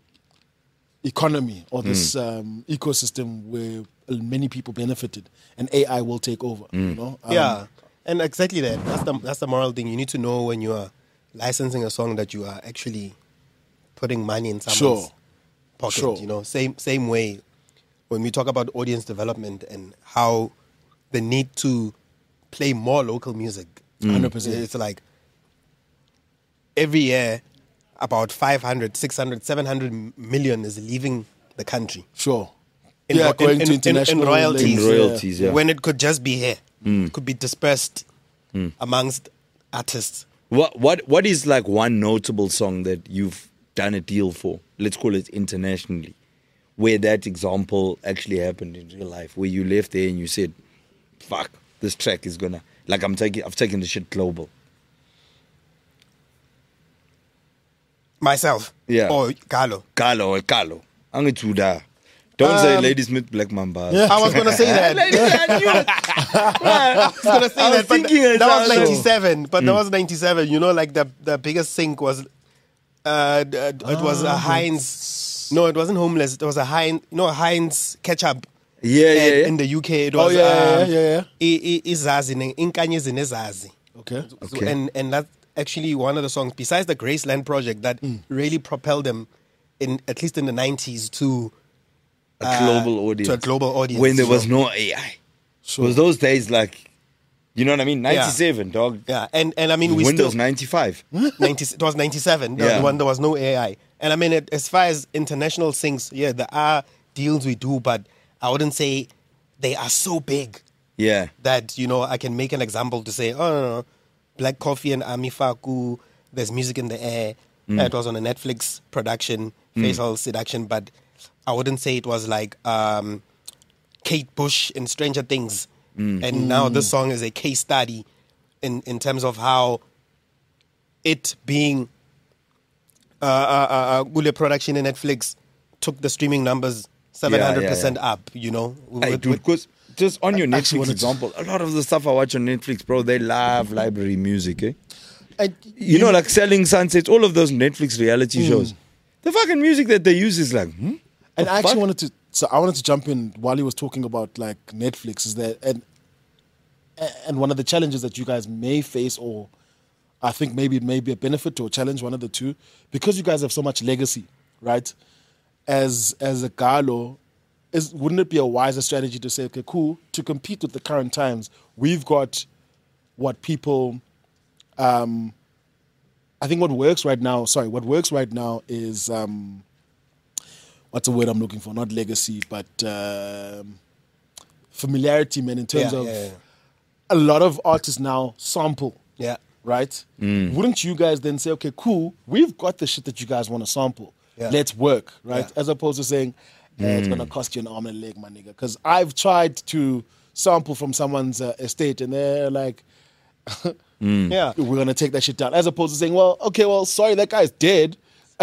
economy or this ecosystem where many people benefited, and AI will take over. You know?
Yeah, and exactly that. That's the moral thing. You need to know when you are licensing a song that you are actually putting money in someone's
Sure.
pocket.
Sure.
You know, same way when we talk about audience development and how the need to play more local music.
100%.
It's like every year about 500, 600, 700 million is leaving the country.
Sure.
In,
Going to international
in royalties.
In royalties, yeah.
When it could just be here. It could be dispersed amongst artists.
What is like one notable song that you've done a deal for? Let's call it internationally, where that example actually happened in real life, where you left there and you said, "Fuck, this track is gonna like I've taken the shit global."
Myself.
Yeah.
Or Carlo.
Carlo. Angituda. Don't say Ladysmith Black Mamba.
Yeah.
I was going to say that. I was going to say that, but that was 97. But that was 97. You know, like the biggest sink was, it was a Heinz. No, it wasn't Homeless. It was a Heinz, Heinz ketchup.
Yeah.
In the UK, it was Izazi, Inkanye Zinezazi.
Okay.
And that's actually one of the songs, besides the Graceland project, that really propelled them, at least in the 90s, to
a global audience.
To a global audience.
When there was no AI.
Sure.
Because those days, like, you know what I mean? 97, dog.
Yeah, and I mean,
Windows 95.
It was 97,
Yeah.
when there was no AI. And I mean, as far as international things, yeah, there are deals we do, but I wouldn't say they are so big
Yeah.
that, I can make an example to say, no, Black Coffee and Ami Faku, there's music in the air. It was on a Netflix production, Facial Seduction, but I wouldn't say it was like Kate Bush in Stranger Things. And now this song is a case study in terms of how it being Gule production in Netflix took the streaming numbers 700% up,
Hey, dude, because just on your Netflix example, a lot of the stuff I watch on Netflix, bro, they love library music, eh?
And
like Selling Sunsets, all of those Netflix reality shows. The fucking music that they use is like,
And I actually wanted to jump in while he was talking about like Netflix, is that and one of the challenges that you guys may face, or I think maybe it may be a benefit or a challenge, one of the two, because you guys have so much legacy, right? As a Galo, wouldn't it be a wiser strategy to say, okay, cool, to compete with the current times, we've got what people, I think what works right now is, what's the word I'm looking for? Not legacy, but familiarity, man, in terms of a lot of artists now sample.
Yeah.
Right? Wouldn't you guys then say, okay, cool, we've got the shit that you guys want to sample.
Yeah.
Let's work, right?
Yeah.
As opposed to saying, it's going to cost you an arm and a leg, my nigga. Because I've tried to sample from someone's estate and they're like,
Yeah.
we're going to take that shit down. As opposed to saying, sorry, that guy's dead.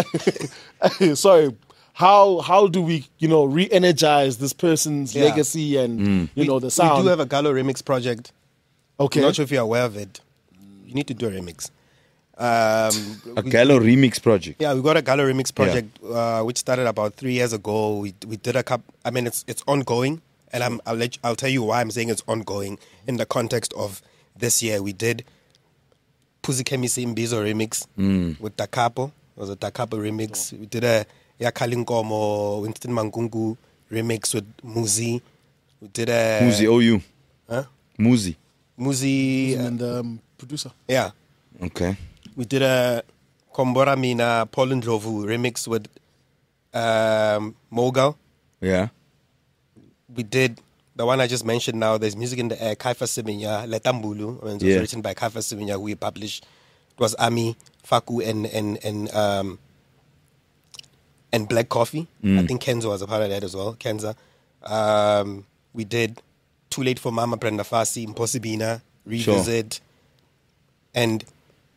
Sorry. How do we, re-energize this person's legacy and, the sound?
We do have a Galo remix project.
Okay.
I'm not sure if you're aware of it. You need to do a remix.
a Gallo remix project.
Yeah, we got a Galo remix project, which started about 3 years ago. We did a couple. I mean, it's ongoing, and I'll tell you why I'm saying it's ongoing in the context of this year. We did Puzikemi Simbizo remix with Takapo. It was a Takapo remix. We did a Yakalinkomo Winston Mangungu remix with Muzi. We did a
Muzi, OU.
Huh?
Muzi.
Muzi.
And the producer.
Yeah.
Okay.
We did a Kombora Mina Paul Ndlovu remix with Mogal.
Yeah.
We did the one I just mentioned now. There's music in the air. Kaifa Siminya, Letambulu. It was written by Kaifa Siminya, who we published. It was Ami, Faku, and Black Coffee. I think Kenzo was a part of that as well. Kenza. We did Too Late for Mama, Brenda Fassi, Impossibina, Revisit. Sure. And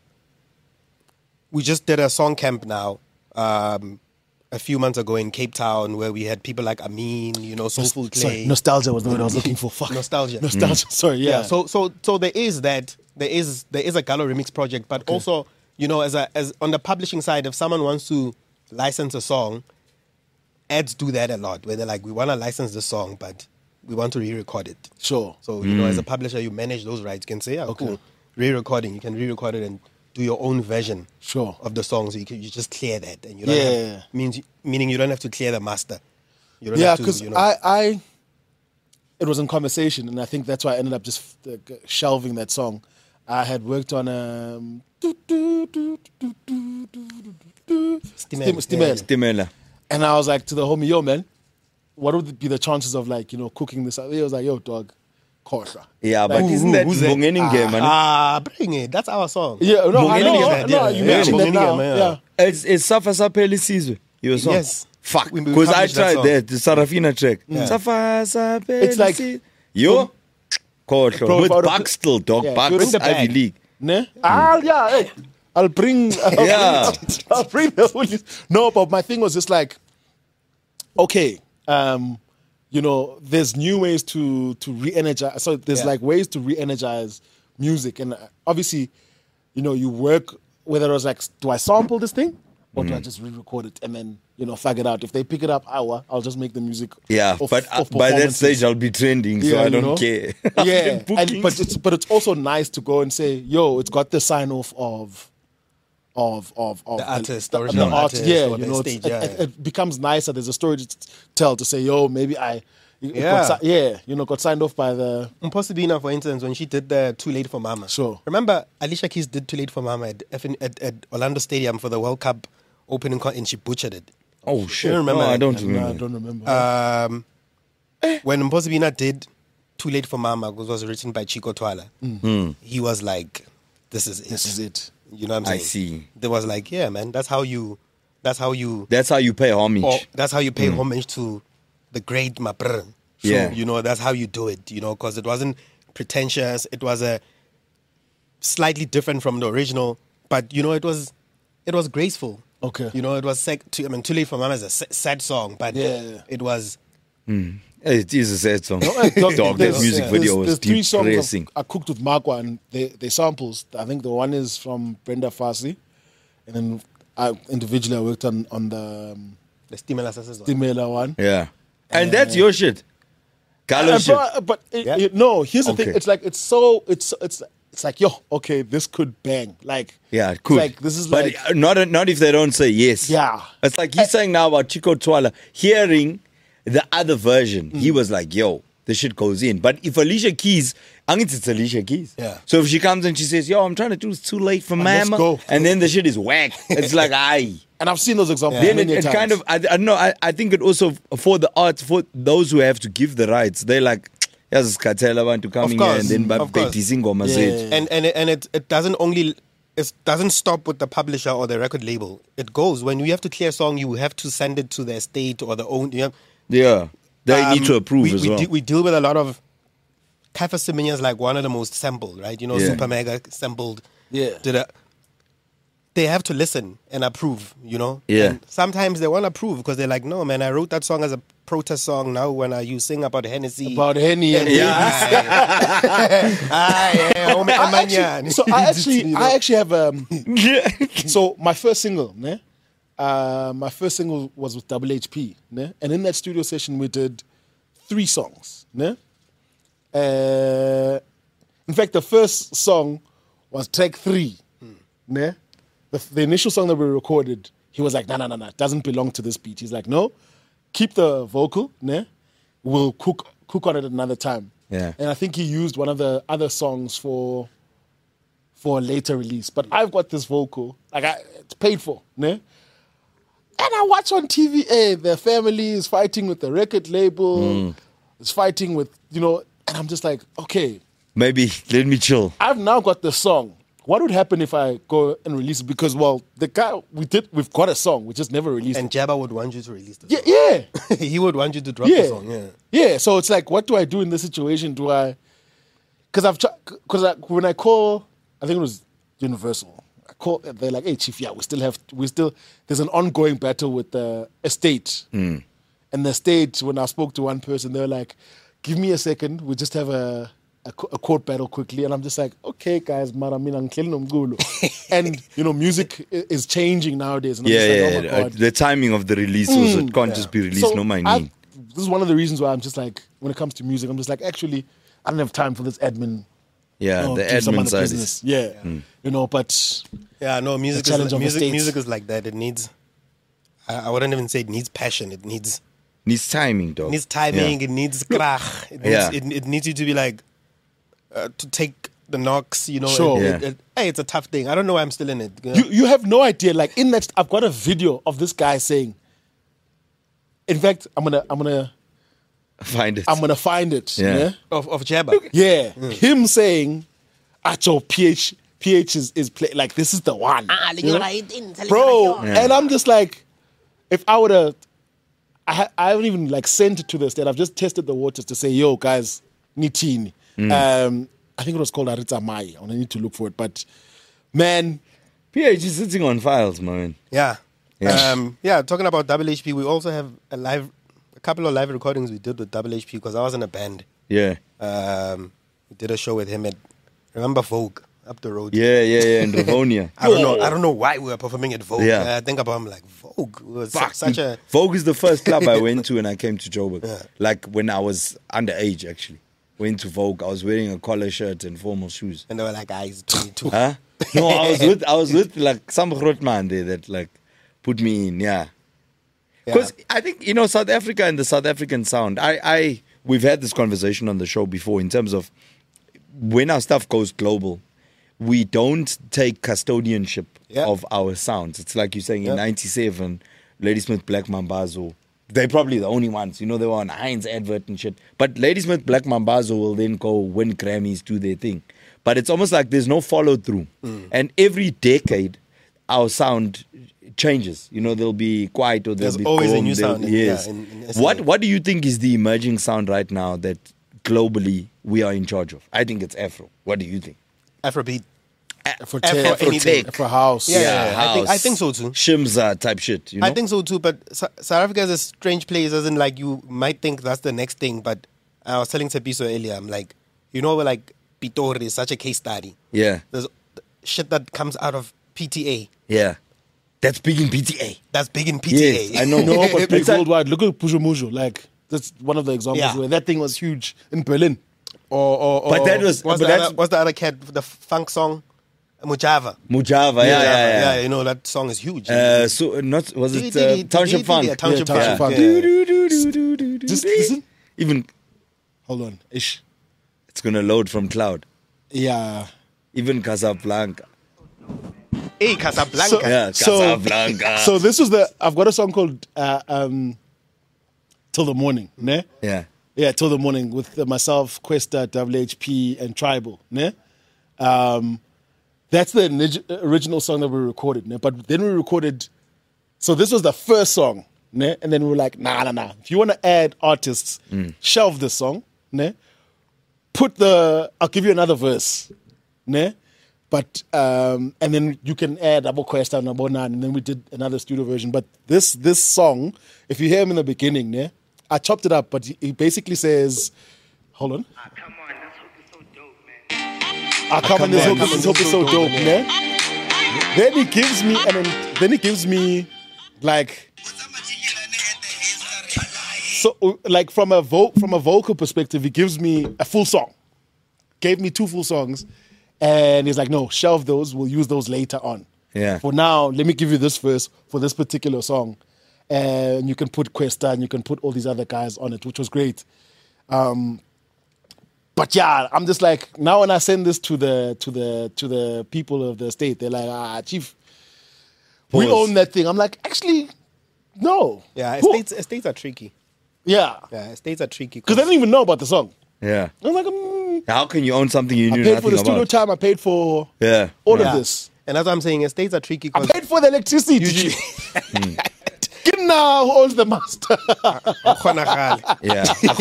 we just did a song camp now a few months ago in Cape Town where we had people like Amin, Soulful Clay.
Sorry, nostalgia was the word I was looking for. Fuck.
Nostalgia.
Sorry, yeah.
So there is that. There is a Galo remix project, but also, as on the publishing side, if someone wants to license a song, ads do that a lot, where they're like, we want to license the song, but we want to re-record it.
Sure.
So, as a publisher, you manage those rights. You can say, cool, re-recording. You can re-record it and do your own version of the song. So you just clear that. And you don't have, meaning you don't have to clear the master. You don't
Yeah,
have to,
because
you know.
it was in conversation, and I think that's why I ended up just shelving that song. I had worked on Stimela.
Stimela.
And I was like to the homie, yo, man, what would be the chances of like, you know, cooking this up? He was like, yo, dog, Khohla.
Yeah, but isn't that
who's that?
Mbongeni game, man?
Bring it. That's our song.
Yeah, no, I know,
Mbongeni,
no, you mentioned that now.
yeah.
Yeah.
It's Safa Sapeli Sizwe, your song.
Yes.
Fuck,
We
because I
published that
tried
song.
that, the Sarafina track. Safa Sapeli
It's like-
Sizwe. Yo, Khohla.
Bro,
With
out of-
Bucks still, dog.
Yeah,
Bucks,
bring the bag.
Ivy League.
Ne? Yeah, hey, I'll bring
Yeah.
I'll bring the hoodies. No, but my thing was just like, okay, you know, there's new ways to re-energize. So there's like ways to re-energize music, and obviously, you know, you work whether it was like, do I sample this thing or do I just re-record it and then, you know, flag it out? If they pick it up, I'll just make the music.
Yeah,
of-
but
of
by that
performances.
stage I'll be trending, so
Yeah,
I
you
don't
know?
care.
Yeah,
Bookings.
but it's also nice to go and say, yo, it's got the sign off of
The artist, the
the
original
art.
artist,
Yeah,
or
you
the
know,
stage,
it becomes nicer. There's a story to tell to say, yo, maybe
Yeah.
you know, got signed off by the.
Impossibina, for instance, when she did the Too Late for Mama.
Sure.
Remember, Alicia Keys did Too Late for Mama at Orlando Stadium for the World Cup opening, and she butchered it.
Oh shit!
You remember
No, I
that?
don't
No,
remember.
I don't remember.
When Impossibina did Too Late for Mama, which was written by Chico Twala, he was like, this is it.
This is it.
You know what I'm saying?
I see.
There was like, yeah, man, that's how you
That's how you pay homage.
that's how you pay homage to the great Mapr. So,
Yeah.
you know, that's how you do it, you know, because it wasn't pretentious. It was a slightly different from the original, but, you know, it was graceful.
Okay.
You know, it was Too Late for Mama is a sad song, but
Yeah.
it was...
It is a sad song.
Dog,
Dog, that music video was
there's 3 songs
depressing.
I cooked with Markwa, and they samples. I think the one is from Brenda Fassie, and then individually I worked on the
The Stimela Sasses one.
Stimela one.
Yeah. And that's your shit. Carlo shit.
But
Yeah.
no, here's the
Okay.
thing. It's like it's like, yo, okay, this could bang. Like,
Yeah,
it's
cool.
like this is
but
like
not if they don't say yes.
Yeah.
It's like he's saying now about Chico Twala. Hearing the other version, he was like, yo, this shit goes in. But if Alicia Keys, I think it's Alicia Keys.
Yeah.
So if she comes and she says, yo, I'm trying to do It's Too Late for
let's
Mama,
go.
and then the shit is whack, it's like, aye.
and I've seen those examples
Then
many
it
times.
kind of, I don't know, I think it also, for the arts, for those who have to give the rights, they're like, yes, Skatela want to come
Of
in here
course,
and then
of course.
ngoma zethu.
And it doesn't only... It doesn't stop with the publisher or the record label. It goes. When you have to clear a song, you have to send it to the estate or the own... You know,
Yeah. They need to approve as well.
We deal with a lot of... Kaifa Semenya is like one of the most sampled, right? You know,
Yeah.
Super Mega sampled.
Yeah.
They have to listen and approve, you know?
Yeah.
And sometimes they won't approve because they're like, no, man, I wrote that song as a protest song. Now when you sing about Hennessy...
about Henny and So I actually have so my first single, ne? My first single was with Double HP, ne? And in that studio session we did 3 songs, ne? In fact, the first song was track 3, ne? The initial song that we recorded, he was like, no, it doesn't belong to this beat. He's like, no, keep the vocal, ne? We'll cook on it another time.
Yeah.
And I think he used one of the other songs for a later release. But I've got this vocal, like it's paid for, ne? And I watch on TV, the family is fighting with the record label, is fighting with, you know, and I'm just like, okay,
Maybe let me chill.
I've now got the song. What would happen if I go and release it? Because, well, the guy, we've got a song, we just never released
And
it.
Jabba would want you to release the song.
Yeah.
He would want you to drop the song, yeah.
Yeah, so it's like, what do I do in this situation? Do I... Because when I call, I think it was Universal, I call, they're like, hey, Chief, yeah, there's an ongoing battle with the estate. And the estate, when I spoke to one person, they were like, give me a second, we just have a court battle quickly. And I'm just like, okay, guys, and, you know, music is changing nowadays. And I'm just like, oh my God.
The timing of the release also it can't just be released.
So
No, my name.
this is one of the reasons why I'm just like, when it comes to music, I'm just like, actually, I don't have time for this admin.
Yeah,
you know,
the
do some
admin
other
side
business.
is.
Yeah, you know, but
Yeah, no, music
challenge of the States.
music is like that. It needs... I wouldn't even say it needs passion. It needs
Needs timing, though.
Needs timing.
Yeah.
It needs krach. It needs you to be like to take the knocks. You know.
Sure.
Hey, it's a tough thing. I don't know why I'm still in it. You know?
You have no idea. Like in that, I've got a video of this guy saying. In fact, I'm gonna
Find it.
find it.
Yeah.
Yeah.
Of Jabba.
Yeah. Him saying, "Acho PH is play like this is the one." You know? Bro,
Yeah.
and I'm just like, if I would have, I haven't even like sent it to the state. I've just tested the waters to say, yo, guys, nitini. I think it was called Aritza Mai. I need to look for it, but man,
PH is sitting on files, man.
Yeah.
Yeah.
Talking about Double HP, we also have a couple of live recordings we did with Double HP because I was in a band.
Yeah.
We did a show with him at, remember Vogue, up the road.
Yeah, in Rivonia.
I don't know why we were performing at Vogue.
Yeah.
I think about him like Vogue was
Fuck.
such a.
Vogue is the first club I went to when I came to Joburg.
Yeah.
Like when I was underage, actually. Went to Vogue. I was wearing a collar shirt and formal shoes.
And they were like, guys, 22.
Huh? No, I was with like some groot man there that like put me in, yeah. Because I think, South Africa and the South African sound, we've had this conversation on the show before in terms of when our stuff goes global, we don't take custodianship of our sounds. It's like you're saying in 97, Ladysmith Black Mambazo, they're probably the only ones. They were on Heinz advert and shit. But Ladysmith Black Mambazo will then go win Grammys, do their thing. But it's almost like there's no follow through. And every decade, our sound changes. There'll be quiet or
There's always a new sound.
Yes.
In
What do you think is the emerging sound right now that globally we are in charge of? I think it's Afro. What do you think?
Afrobeat.
for
Afro
tech,
anything.
for house.
Yeah.
house,
I think so too.
Shimza type shit.
I think so too, but South Africa is a strange place, as in like you might think that's the next thing, but I was telling Tepiso earlier, I'm like, like Pitori is such a case study.
Yeah.
There's shit that comes out of PTA.
Yeah. That's big in PTA.
That's big in PTA.
Yes, I know.
No, but big
It's like-
worldwide. Look at Pujomujo. Like that's one of the examples
Yeah.
where that thing was huge in Berlin.
Or
But that was-
what's
but that's-
the other cat, the funk song? Mujava.
Mujava, yeah.
That song is huge.
So not was it Township Funk?
Yeah, Township
Township
Funk.
Funk.
Yeah.
Just listen.
Even
Hold on. Ish.
it's gonna load from cloud.
Yeah.
Even Casablanca.
Hey, Casablanca.
Yeah, Casablanca.
So this was I've got a song called Till the Morning, ne?
Yeah.
Yeah, Till the Morning with myself, Questa, WHP, and Tribal, ne? That's the original song that we recorded, ne? But then we recorded, so this was the first song, ne? And then we were like, nah. If you want to add artists, shelve this song, ne? I'll give you another verse, ne? But, and then you can add Abo Questa and Abo Nan, and then we did another studio version. But this song, if you hear him in the beginning, ne? I chopped it up, but he basically says, hold on.
Come on, this hook is so dope, man.
Come on, this hook is so dope, ne? Then he gives me like, so like from a vocal perspective, he gives me a full song. Gave me 2 full songs, and he's like, no, shelve those. We'll use those later on.
Yeah.
For now, let me give you this verse for this particular song, and you can put Questa and you can put all these other guys on it, which was great. But yeah, I'm just like, now when I send this to the people of the state, they're like, Chief, we
Pause.
own that thing. I'm like, actually, no.
Yeah,
Who-
estates are tricky.
Yeah.
Yeah, estates are tricky.
Because they didn't even know about the song.
Yeah.
I was like,
How can you own something you
I
knew
paid
nothing
for the studio
about?
time. I paid for
Yeah.
all
Yeah.
of this.
And that's what I'm saying. Estates are tricky
I
because
paid for the electricity. Now who owns the master?
Yeah.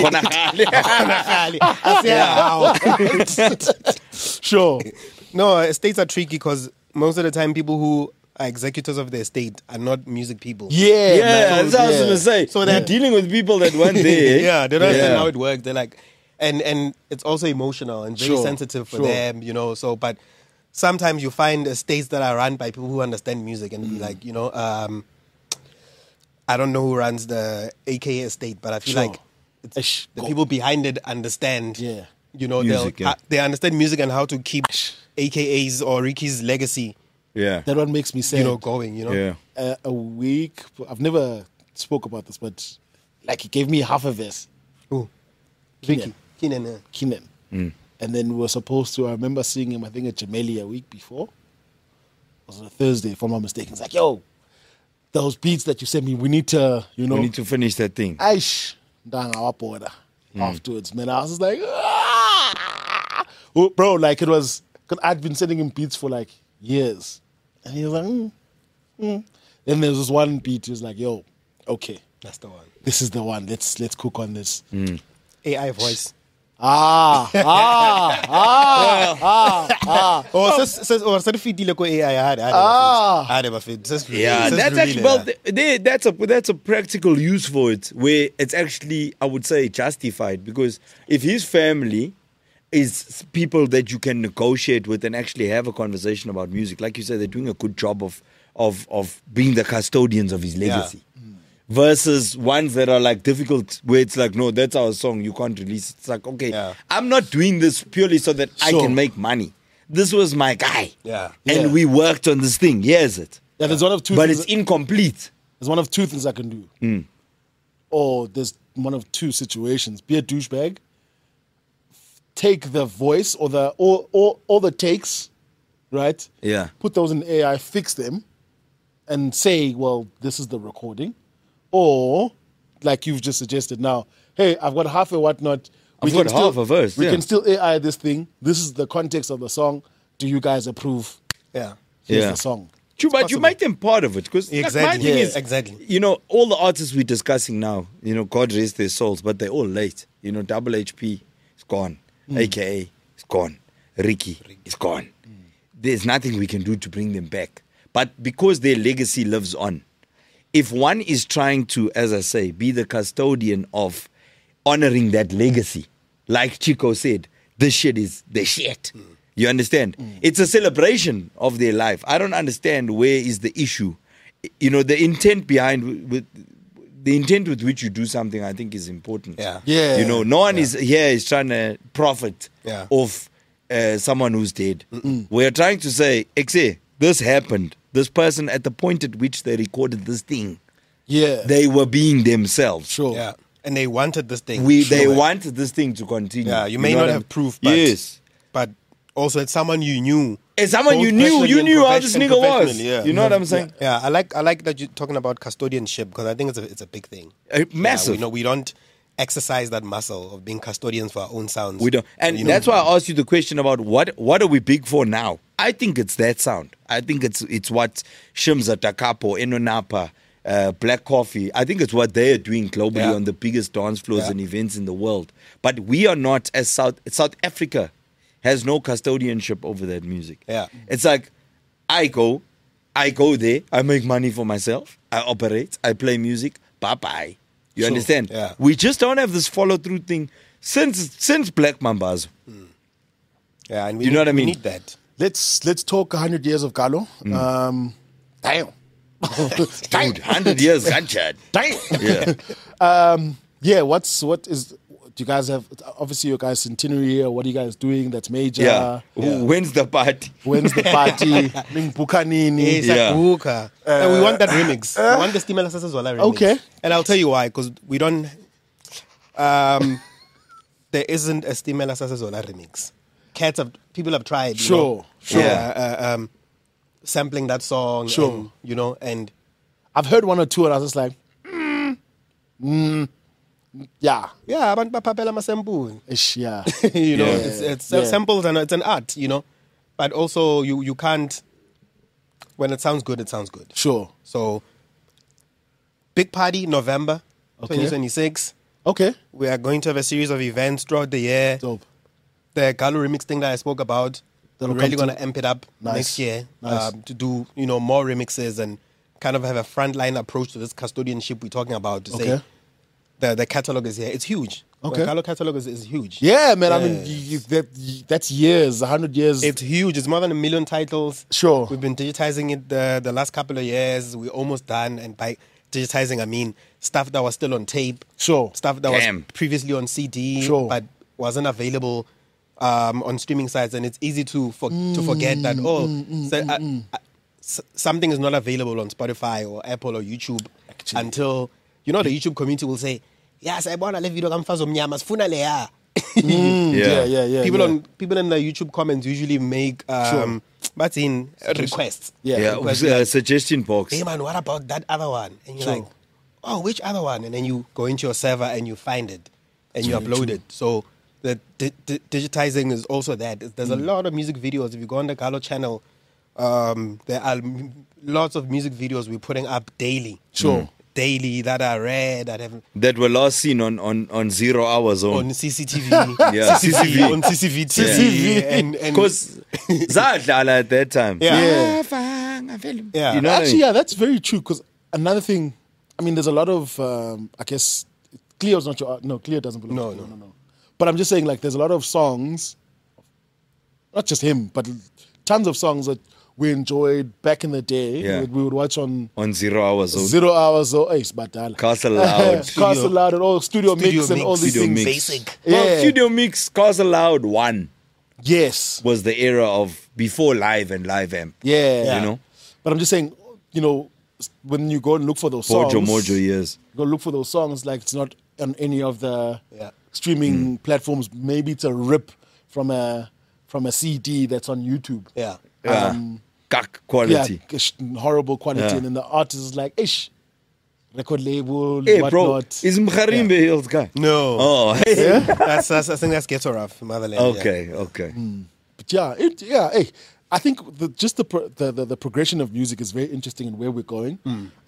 Sure.
No, estates are tricky because most of the time people who are executors of the estate are not music people.
Yeah.
Yeah,
man.
that's what I was
Yeah.
gonna say.
So
So
they're-
they're dealing with people that weren't there.
Yeah, they don't understand
Yeah.
how it works. They're like, and it's also emotional and very
Sure,
sensitive for
sure.
them, So, but sometimes you find estates that are run by people who understand music and be like, I don't know who runs the AKA estate, but I feel
Sure.
like
Ish.
the people behind it understand.
Yeah.
Music, yeah.
They understand music and how to keep AKA's or Ricky's legacy,
Yeah.
That one makes me sad.
going.
Yeah.
A week. I've never spoke about this, but Like he gave me half a verse.
Who?
Keenan.
Keenan.
Keenan. And then we were supposed to, I remember seeing him, I think at Jameli a week before. It was on a Thursday, if I'm not mistaken. It's like, yo, those beats that you sent me, we need to, you know.
We need to finish that thing.
Aish, afterwards, man. I was just like, ah! Oh, bro, like it was, cause I'd been sending him beats for like years. And he was like, Then there was this one beat, he was like, yo, okay,
That's the one.
this is the one. Let's cook on this.
AI voice.
Ah.
Or se re fetile ko AI ha de ba fit.
Yeah, that's actually that's a practical use for it, where it's actually, I would say, justified, because if his family is people that you can negotiate with and actually have a conversation about music, like you said, they're doing a good job of being the custodians of his legacy. Versus ones that are like difficult, where it's like, no, that's our song, you can't release it. It's like, okay, I'm not doing this purely so that I can make money. This was my guy.
Yeah.
And we worked on this thing. Here's it.
Yeah, there's one of two
But
things.
it's incomplete.
There's one of two things I can do. Or there's one of two situations. Be a douchebag. Take the voice or all the takes, right?
Yeah.
Put those in AI, fix them, and say, well, this is the recording. Or, like you've just suggested now, hey, I've got half a whatnot.
I've got half a verse,
We
yeah.
can still AI this thing. This is the context of the song. Do you guys approve?
Yeah.
Here's
Yeah.
the song.
True, but you make them part of it, because
Exactly.
my thing
Yeah,
is,
exactly.
you know, all the artists we're discussing now, you know, God rest their souls, but they're all late. You know, Double HP is gone, AKA is gone, Ricky is gone. There's nothing we can do to bring them back. But because their legacy lives on, if one is trying to, as I say, be the custodian of honoring that legacy, like Chico said, this shit is the shit. You understand? It's a celebration of their life. I don't understand where is the issue. You know, the intent behind the intent with which you do something, I think, is important.
Yeah.
Yeah.
You know, no one is trying to profit off someone who's dead. We're trying to say, Exe, this happened. This person, at the point at which they recorded this thing,
Yeah.
they were being themselves.
Sure.
Yeah. And they wanted this thing.
They wanted this thing to continue.
Yeah, you may
know
not
what
have
I mean?
proof, but
Yes.
but also it's someone you knew.
As someone
both
you knew
personally and
how this nigga was.
professionally, yeah.
You know what I'm saying?
Yeah, I like that you're talking about custodianship, because I think it's a big thing.
Massive.
Yeah, we don't exercise that muscle of being custodians for our own sounds.
We don't, and
You know?
that's why I asked you the question about what are we big for now. I think it's that sound. I think it's what Shimza, Takapo, Enonapa, Black Coffee. I think it's what they're doing globally on the biggest dance floors and events in the world. But we are not, as South Africa has no custodianship over that music.
Yeah.
It's like I go there, I make money for myself, I operate, I play music, bye bye. You understand?
Yeah.
We just don't have this follow through thing since Black Mambazo.
Yeah, and
You know what I mean?
We need that.
Let's talk 100 years of Galo. Damn.
Dude, 100 years, gunshot.
Damn.
Yeah.
What is, do you guys have, obviously your guys' centenary here, what are you guys doing that's major?
Yeah. When's the party?
When's the party? Bukanini.
Yeah.
Sakuka. And we want that remix. We want the Stimela Sasazwala remix.
Okay.
And I'll tell you why, because we don't. There isn't a Stimela Sasazwala remix. People have tried. You know,
Sure.
sampling that song.
Sure.
And, you know, and
I've heard one or two and I was just like, yeah.
yeah, abantu bapapela amasample.
Ish, yeah.
You know,
Yeah.
it's
Yeah.
samples and it's an art. You know, but also you can't. When it sounds good, it sounds good.
Sure.
So, big party November
Okay.
2026.
Okay.
We are going to have a series of events throughout the year.
Dope.
The Galo remix thing that I spoke about,
That'll
we're really
come
going to amp it up
Nice.
next year
Nice.
to do, you know, more remixes and kind of have a frontline approach to this custodianship we're talking about to say
Okay.
the catalog is here. It's huge.
Okay.
The Galo catalog is huge.
Yeah, man. I
Yeah.
mean, that's years, 100 years.
It's huge. It's more than 1 million titles.
Sure.
We've been digitizing it the last couple of years. We're almost done. And by digitizing, I mean stuff that was still on tape.
Sure.
Stuff that
Damn.
was previously on CD,
Sure.
but wasn't available on streaming sites. And it's easy to forget that, something is not available on Spotify or Apple or YouTube until, you know, the YouTube community will say, yes, I bought a video kamfazi omnyama sifuna leya.
Yeah.
People in the YouTube comments usually make what's in requests.
Yeah.
It was a suggestion box.
Hey man, what about that other one? And you're
Sure.
like, oh, which other one? And then you go into your server and you find it and you upload it. So the digitizing is also that. There's a lot of music videos. If you go on the Galo channel, there are lots of music videos we're putting up daily.
Sure.
Daily that are rare,
That were last seen on 0 hour zone.
on CCTV.
Yeah,
CCTV. On CCTV.
CCTV.
And
Because Zadlala at that time.
Yeah.
You know what I
Actually,
mean?
yeah, that's very true. Because another thing, I mean, there's a lot of, I guess, Cleo's not your, no, Cleo doesn't belong. No. But I'm just saying, like, there's a lot of songs, not just him, but tons of songs that we enjoyed back in the day.
Yeah.
We would watch on
0 hour zone.
0 hours or Ace Badal.
Castle Loud.
Castle Loud and all Studio Mix and all these
Studio
things.
Mix.
Basic.
Well,
Yeah.
Studio Mix, Castle Loud 1
Yes.
was the era of before Live and Live Amp.
Yeah.
You know?
But I'm just saying, you know, when you go and look for those songs.
Mojo years.
Go look for those songs, like it's not on any of the
Yeah.
streaming platforms. Maybe it's a rip from a CD that's on YouTube.
Yeah.
Kak quality.
Horrible quality.
Yeah.
And then the artist is like, ish, record label,
Hey, bro,
whatnot.
is Mkharimbe Hills guy?
No.
Oh, hey.
That's I think that's Ghetto Rough, Motherland.
Okay.
But hey, I think the progression of music is very interesting in where we're going.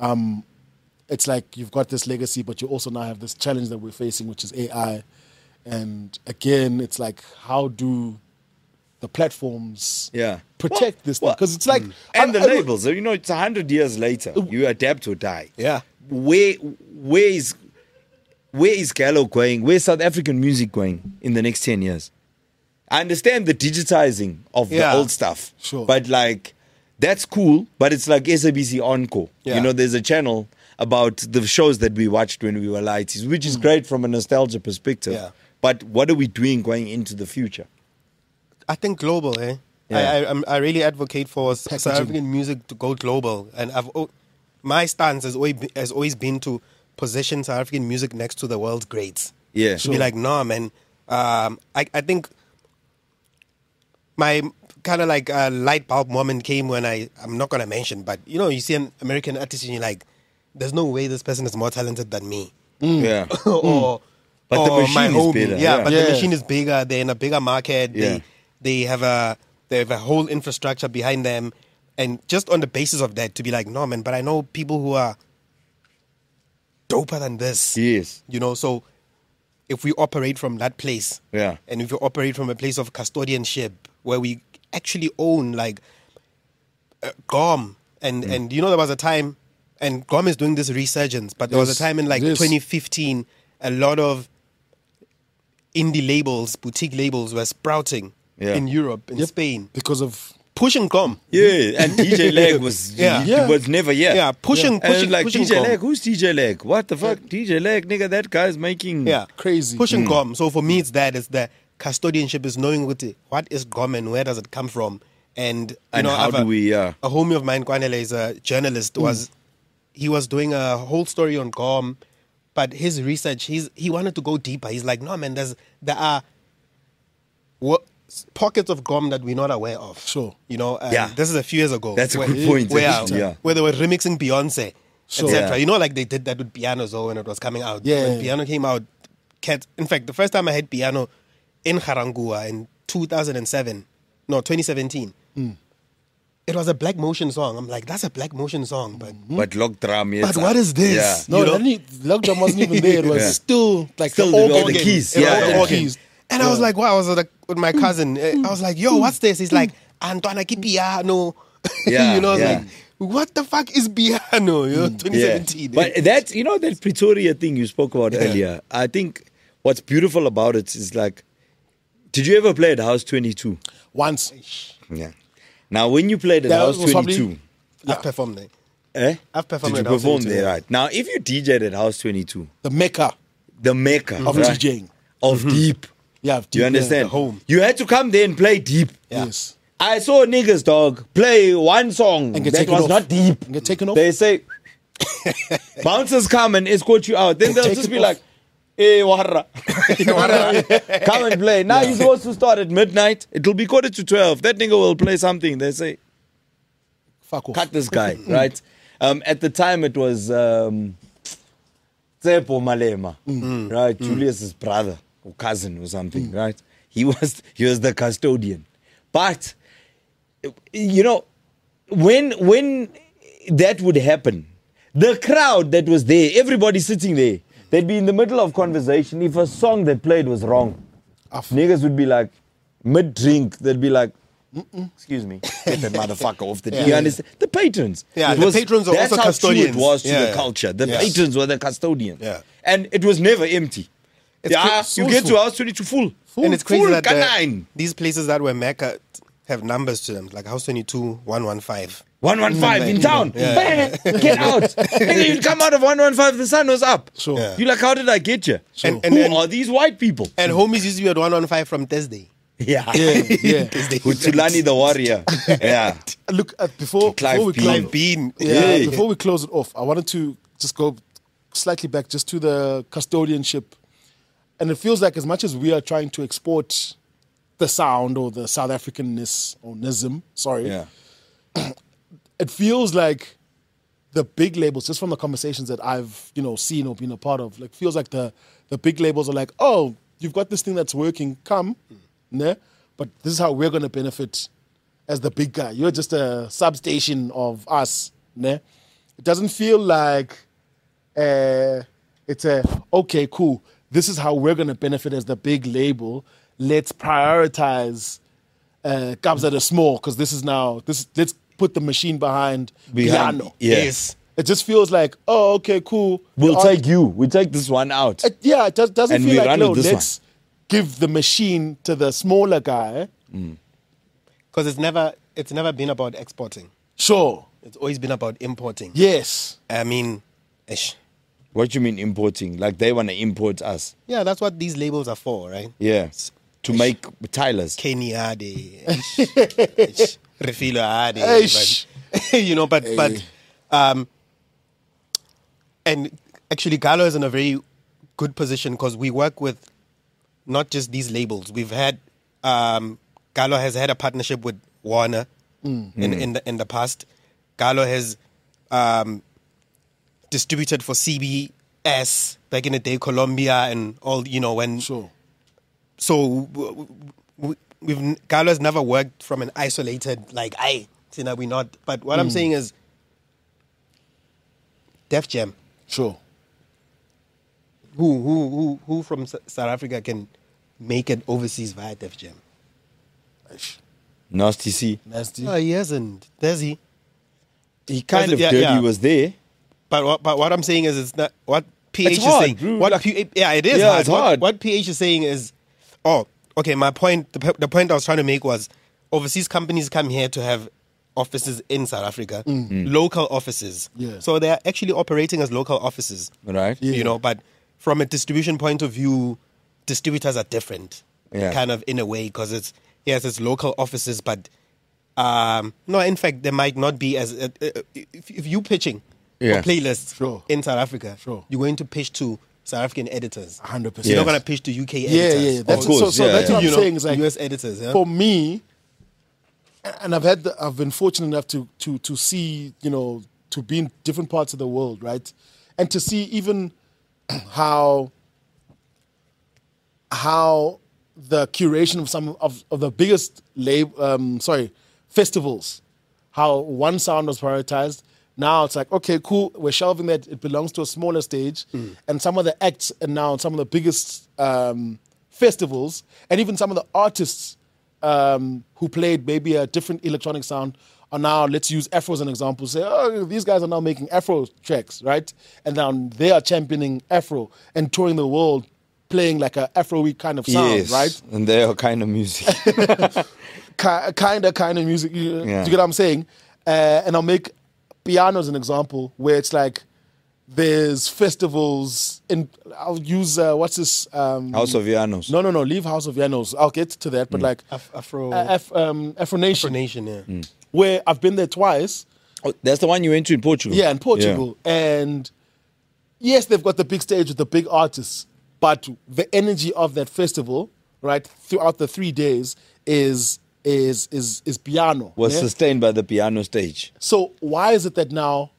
It's like you've got this legacy, but you also now have this challenge that we're facing, which is AI. And again, it's like, how do the platforms
Yeah.
protect this thing? Because it's like...
And the
I-
labels, you know, it's 100 years later. You adapt or die.
Yeah.
Where is Gallo going? Where's South African music going in the next 10 years? I understand the digitizing of
Yeah.
the old stuff.
Sure.
But like, that's cool, but it's like SABC Encore.
Yeah.
You know, there's a channel about the shows that we watched when we were lighties, which is great from a nostalgia perspective.
Yeah.
But what are we doing going into the future?
I think global, eh?
Yeah.
I really advocate for South African music to go global, and my stance has always been to position South African music next to the world's greats.
Yeah.
To be like, no, man. I think my kind of like light bulb moment came when I'm not gonna mention, but you know, you see an American artist and you're like, there's no way this person is more talented than me.
Yeah. But
or
the machine
my
is
homie.
bigger,
Yeah,
yeah.
but
Yeah.
the machine is bigger. They're in a bigger market.
Yeah.
They have a whole infrastructure behind them, and just on the basis of that, to be like, no, man. But I know people who are doper than this.
Yes.
You know, so if we operate from that place,
Yeah.
and if we operate from a place of custodianship where we actually own like GOM, and you know, there was a time, and GOM is doing this resurgence, but there was a
Yes,
time in like
it is.
2015, a lot of indie labels, boutique labels were sprouting
Yeah.
in Europe, in Spain,
Because of...
pushing GOM.
Yeah, and DJ Leg was
Yeah.
he
Yeah.
was never here.
Yeah, pushing
And like DJ
GOM.
Leg, who's DJ Leg? What the fuck, DJ Leg, nigga? That guy's making
Yeah,
Crazy.
pushing GOM. So for me, it's the custodianship is knowing what is GOM and where does it come from, and you
And
know,
how
I've
do we?
a homie of mine, Kwanele, is a journalist. He was doing a whole story on GOM, but his research, he wanted to go deeper. He's like, no, man, there are pockets of GOM that we're not aware of.
Sure.
You know,
Yeah.
this is a few years ago.
That's a good point,
Where,
actually, yeah.
where they were remixing Beyonce,
Sure.
etc.
Yeah.
You know, like they did that with Piano Zo when it was coming out.
Yeah.
When Piano came out, in fact, the first time I had Piano in Garangua in 2017. It was a Black Motion song. I'm like, that's a Black Motion song,
but lock drum. Yes,
but what is this?
Yeah.
No,
You know?
lockdown wasn't even there. It was
Yeah.
still like
Still
the
the
organ.
keys.
It was
Yeah,
the
yeah.
organ.
Keys.
And I was like, wow, I was like, with my cousin. I was like, yo, what's this? He's like, Antoine Piano.
Yeah,
you know, I was
yeah.
like, what the fuck is piano? You know, 2017.
But that, you know, that Pretoria thing you spoke about earlier, I think what's beautiful about it is like, did you ever play at House 22?
Once.
Yeah. Now, when you played at
That
House
was probably-
22,
I've performed there.
eh?
I've performed
Did you
at House
perform
22,
there,
yeah.
right? Now, if you DJ'd at House 22,
The mecca
the mecca
of
right,
DJing.
of deep,
Yeah.
you understand?
the home.
You had to come there and play deep.
Yes.
I saw niggas, dog, play one song
And get
that
taken
was
off.
not deep.
And get taken off.
They say, bouncers come and escort you out. Then they'll
Take
just
it
be
off.
like, Hey, Warra. Come and play. Now you're supposed to start at midnight. It'll be 11:45. That nigga will play something. They say,
Fuck off.
cut this guy, right? At the time, it was Tsepo Malema, right? Julius's brother or cousin or something, right? He was the custodian. But, you know, when that would happen, the crowd that was there, everybody sitting there, they'd be in the middle of conversation. If a song they played was wrong, niggas would be like, mid-drink, they'd be like, excuse me, get that motherfucker off the You understand? The patrons.
Yeah,
It
the patrons are
that's
also
how
custodians.
true it was to
Yeah,
the
yeah.
culture. The
Yeah.
patrons were the custodians.
Yeah.
And it was never empty.
It's
You get to House 22 full.
And it's crazy
full
that
canine.
these places that were Mecca have numbers to them, like House 22, 115.
115 in town.
Yeah.
Get out. Nigga, you come out of 115, the sun was up.
Sure.
Yeah.
You're like, how did I get you?
And
Who are these white people?
And homies used to be at 115 from Thursday.
Yeah.
Yeah.
With Tulani the warrior. Yeah.
Look, before
Clive
we
Bean.
close,
Clive Bean.
Yeah.
before we close it off, I wanted to just go slightly back just to the custodianship. And it feels like as much as we are trying to export the sound or the South Africanness or nism,
Yeah.
it feels like the big labels, just from the conversations that I've, seen or been a part of, like feels like the big labels are like, oh, you've got this thing that's working, come, ne? But this is how we're going to benefit as the big guy. You're just a substation of us, ne? It doesn't feel like it's okay, cool, this is how we're going to benefit as the big label. Let's prioritize Kabza the Small, because this is now, let's put the machine behind piano.
Yeah.
Yes.
It just feels like, oh, okay, cool.
We'll
The
take you. We'll take this one out.
it doesn't
And we
feel like,
run
no,
with this
let's give the machine to the smaller guy.
Because it's never been about exporting.
Sure.
It's always been about importing.
Yes.
I mean, ish.
What do you mean importing? Like they want to import us.
Yeah, that's what these labels are for, right?
Yeah. To make Tylers.
Kenya, Refilo,
Eish.
and actually Gallo is in a very good position because we work with not just these labels. We've had Gallo has had a partnership with Warner in the past. Gallo has distributed for CBS back in the day, Colombia and all, when.
Sure.
So Gallo has never worked from an isolated, like, we not. But what I'm saying is Def Jam.
Sure.
Who from South Africa can make it overseas via Def Jam?
Eish.
Nasty C.
Nasty.
Oh, he hasn't. Does he?
He kind of
Yeah,
dirty
yeah.
was there.
But what I'm saying is it's not what PH
It's
is
hard,
saying.
bro.
What
Like-
yeah, it is
Yeah,
hard.
it's hard.
What PH is saying is, okay. My point, the point I was trying to make was, overseas companies come here to have offices in South Africa, local offices.
Yeah.
So they are actually operating as local offices,
Right?
Yeah.
But from a distribution point of view, distributors are different,
Yeah.
kind of in a way, because it's local offices, but no, in fact, there might not be as if you pitching
Yeah.
for playlists
Sure.
in South Africa,
Sure.
you're going to pitch to South African editors.
100%.
You're not
Yes.
going to pitch to UK
Yeah,
editors.
yeah. That's,
Of course,
so
yeah,
that's
yeah.
what I'm saying. Is like,
US editors. Yeah?
for me, and I've been fortunate enough to see, to be in different parts of the world, right? And to see even how the curation of some of the biggest festivals, how one sound was prioritized. Now it's like, okay, cool, we're shelving that, it belongs to a smaller stage. And some of the acts and now some of the biggest festivals, and even some of the artists who played maybe a different electronic sound are now, let's use Afro as an example, say, oh, these guys are now making Afro tracks, right? And now they are championing Afro and touring the world, playing like a Afro-y kind of sound,
Yes.
right?
And they are kind of music.
Kind of music. Do you get what I'm saying? And I'll make piano as an example where it's like there's festivals in. I'll use what's this?
House of Llanos.
No. Leave House of Llanos. I'll get to that, but like
Afro
Afro Nation,
Nation, yeah.
where I've been there twice.
Oh, that's the one you went to in Portugal?
Yeah, in Portugal, and yes, they've got the big stage with the big artists, but the energy of that festival, right, throughout the 3 days is piano.
Was
yeah?
sustained by the piano stage.
So why is it that now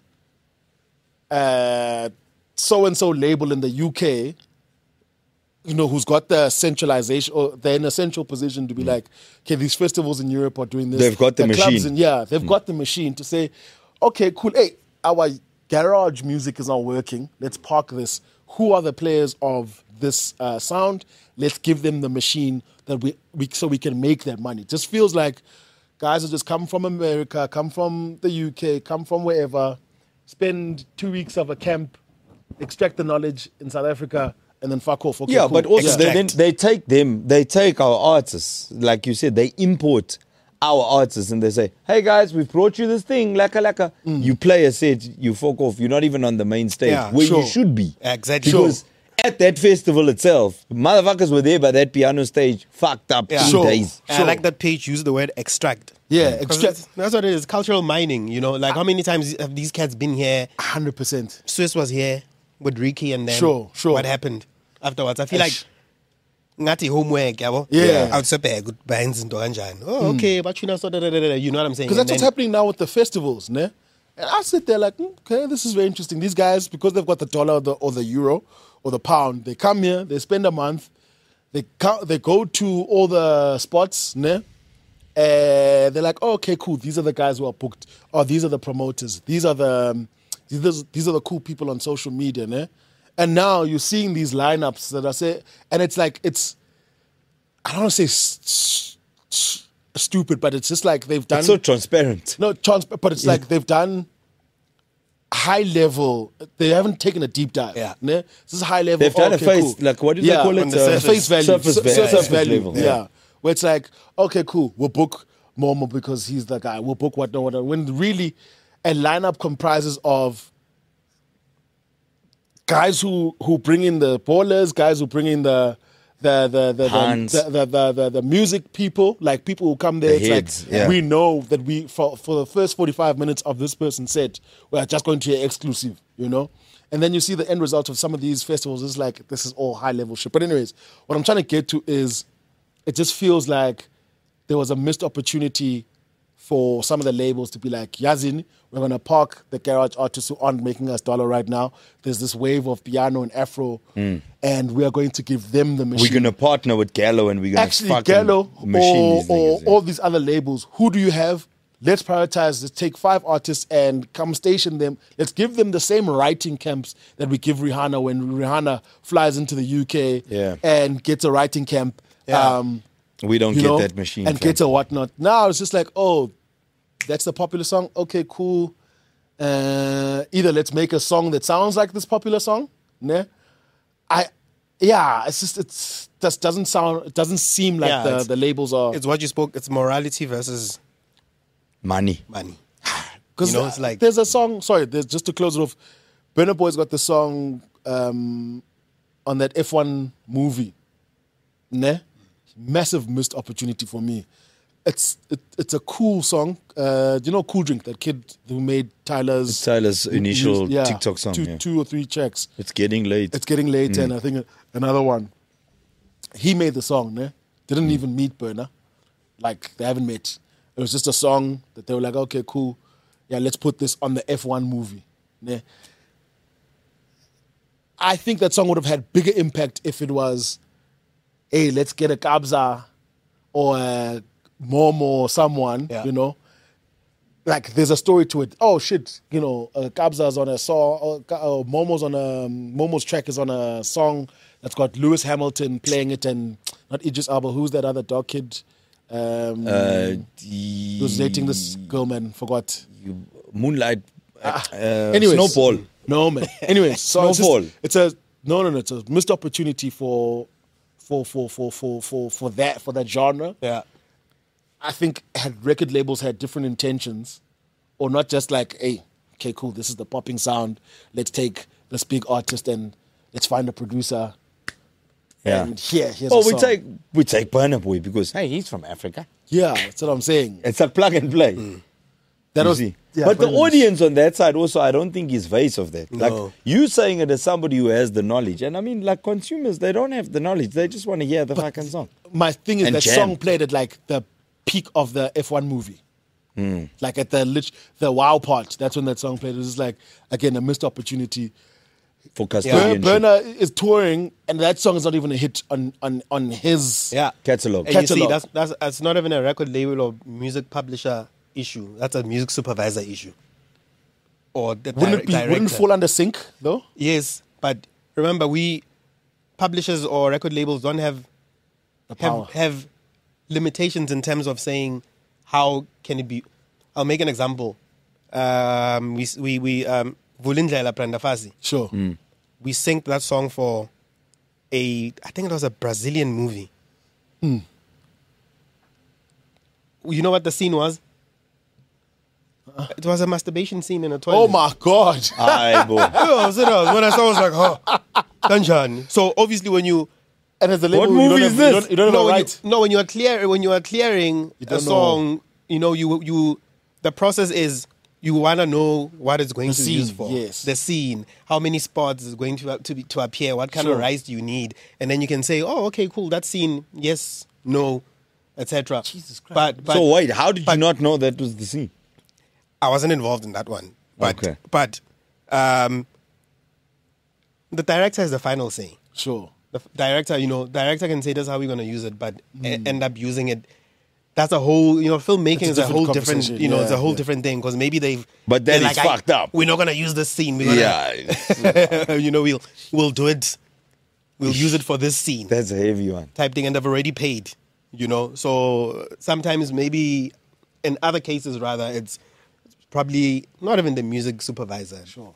so-and-so label in the UK, who's got the centralization, or they're in a central position to be like, okay, these festivals in Europe are doing this.
They've got the
clubs
machine.
They've got the machine to say, okay, cool, hey, our garage music is not working. Let's park this. Who are the players of this sound? Let's give them the machine that so we can make that money. It just feels like guys will just come from America, come from the UK, come from wherever, spend 2 weeks of a camp, extract the knowledge in South Africa, and then fuck off. Okay,
Yeah,
cool.
but also they take our artists, like you said, they import our artists and they say, hey guys, we've brought you this thing, laka. You play a set, you fuck off. You're not even on the main stage where you should be.
Exactly.
Because at that festival itself, motherfuckers were there by that piano stage, fucked up 2 days.
I like that page used the word extract.
Yeah,
'Cause
extract.
that's what it is. Cultural mining, Like how many times have these cats been here?
100%.
Swiss was here with Ricky, and then
Sure.
what happened afterwards? I feel like ngathi homework, yabo.
Yeah.
Outside good bands and kanjani. Oh, okay, but you know what I'm saying?
Because that's what's happening now with the festivals, ne? And I sit there like, okay, this is very interesting. These guys, because they've got the dollar or the euro or the pound, they come here, they spend a month, they go to all the spots, ne? They're like, oh, okay, cool. These are the guys who are booked. Oh, these are the promoters. These are the cool people on social media, ne? And now you're seeing these lineups that I it's like, I don't want to say stupid, but it's just like they've done.
It's so transparent.
No, but it's like they've done high level. They haven't taken a deep dive.
Yeah.
Ne? This is high level.
They've done a face,
cool.
like, what do they call it?
on the surface.
Face value.
Surface
value.
level.
Yeah. Where it's like, okay, cool, we'll book Momo because he's the guy. We'll book what. When really a lineup comprises of guys who bring in the ballers, guys who bring in the
Hands.
the music people, like people who come there.
The
It's
heads,
like
yeah.
we know that we for the first 45 minutes of this person's set, we are just going to hear exclusive, And then you see the end result of some of these festivals. It's like this is all high level shit. But anyways, what I'm trying to get to is, it just feels like there was a missed opportunity for some of the labels to be like, Yazin, we're going to park the garage artists who aren't making us dollar right now. There's this wave of piano and afro, and we are going to give them the machine.
We're going to partner with Gallo and we're going to
Actually,
fucking
Gallo
machine these
or
niggas, yeah.
all these other labels, who do you have? Let's prioritize. Let's take 5 artists and come station them. Let's give them the same writing camps that we give Rihanna when Rihanna flies into the UK and gets a writing camp.
Yeah.
We don't
you
get
know,
that machine.
and
fam.
get a whatnot. Now it's just like, oh, that's the popular song. Okay, cool. Either let's make a song that sounds like this popular song. Ne? It doesn't seem like the labels are.
It's what you spoke. It's morality versus
Money.
money.
Because
it's like
there's a song. Sorry, just to close it off. Burna Boy's got the song on that F1 movie. Ne? Massive missed opportunity for me. It's a cool song. Do you know Cool Drink, that kid who made Tyler's
initial TikTok song.
Two or three tracks.
It's getting late.
It's getting late, and I think another one. He made the song, ne? Didn't even meet Burna. Like, they haven't met. It was just a song that they were like, okay, cool. Yeah, let's put this on the F1 movie. Ne? I think that song would have had bigger impact if it was, hey, let's get a Kabza or a Momo or someone, Like, there's a story to it. Oh, shit, Kabza's on a song, or Momo's track is on a song that's got Lewis Hamilton playing it, and not Idris Elba. Who's that other dog kid? He was dating this girl, man. Forgot.
Moonlight.
Anyways,
Snowball.
No, man. Anyways, so
Snowball.
It's a missed opportunity for that genre.
yeah.
I think had record labels had different intentions, or not just like, hey, okay, cool, this is the popping sound. Let's take this big artist and let's find a producer.
Yeah.
And here's
Oh,
a song.
we take Burna Boy because, hey, he's from Africa.
Yeah, that's what I'm saying.
It's a plug and play.
That
You
was,
see?
yeah,
But the
very nice.
audience on that side also, I don't think is vase of that.
No.
Like you saying it as somebody who has the knowledge. And I mean, like consumers, they don't have the knowledge. They just want to hear the fucking song.
My thing is
And
that
jam.
song played at like the peak of the F1 movie. Like at the wow part. That's when that song played. It was just like, again, a missed opportunity.
For custodianship.
Burner is touring, and that song is not even a hit on his.
Yeah.
Catalog.
And you see,
Catalog.
that's not even a record label or music publisher issue. That's a music supervisor issue. Or the
Wouldn't it
director.
fall under sync though?
Yes, but remember, we publishers or record labels don't have
power.
have limitations in terms of saying how can it be. I'll make an example. We Vulindlela Prandafasi.
Sure.
We synced that song for I think it was a Brazilian movie. You know what the scene was? It was a masturbation scene in a toilet.
Oh my God.
Aye, boy.
Yeah, serious. When I saw, I was like, huh. Kanjani. So obviously, when you
And as a label,
What
you
movie
don't
is
have,
this?
You don't
no,
have a
when
right.
when you are clearing a
don't
song, you know, you the process is you want to know what it's going
The
to
scene,
use for.
yes.
The scene, how many spots is going to appear, what kind
Sure.
of rights do you need, and then you can say, oh, okay, cool, that scene, yes, no, etc.
Jesus Christ.
But
So wait, how did you
but-
not know that was the scene?
I wasn't involved in that one. But
Okay.
the director has the final say.
Sure.
The director can say, "This is how we're going to use it," but end up using it. That's a whole, filmmaking
It's a
is a whole
different
different,
conversation.
it's a
Yeah,
whole
yeah.
different thing because maybe they've.
But then
they're
it's fucked up.
We're not going to use this scene. We're gonna, we'll do it. We'll use it for this scene
That's a heavy one.
type thing, and they've already paid. So sometimes maybe, in other cases rather, it's probably not even the music supervisor.
Sure.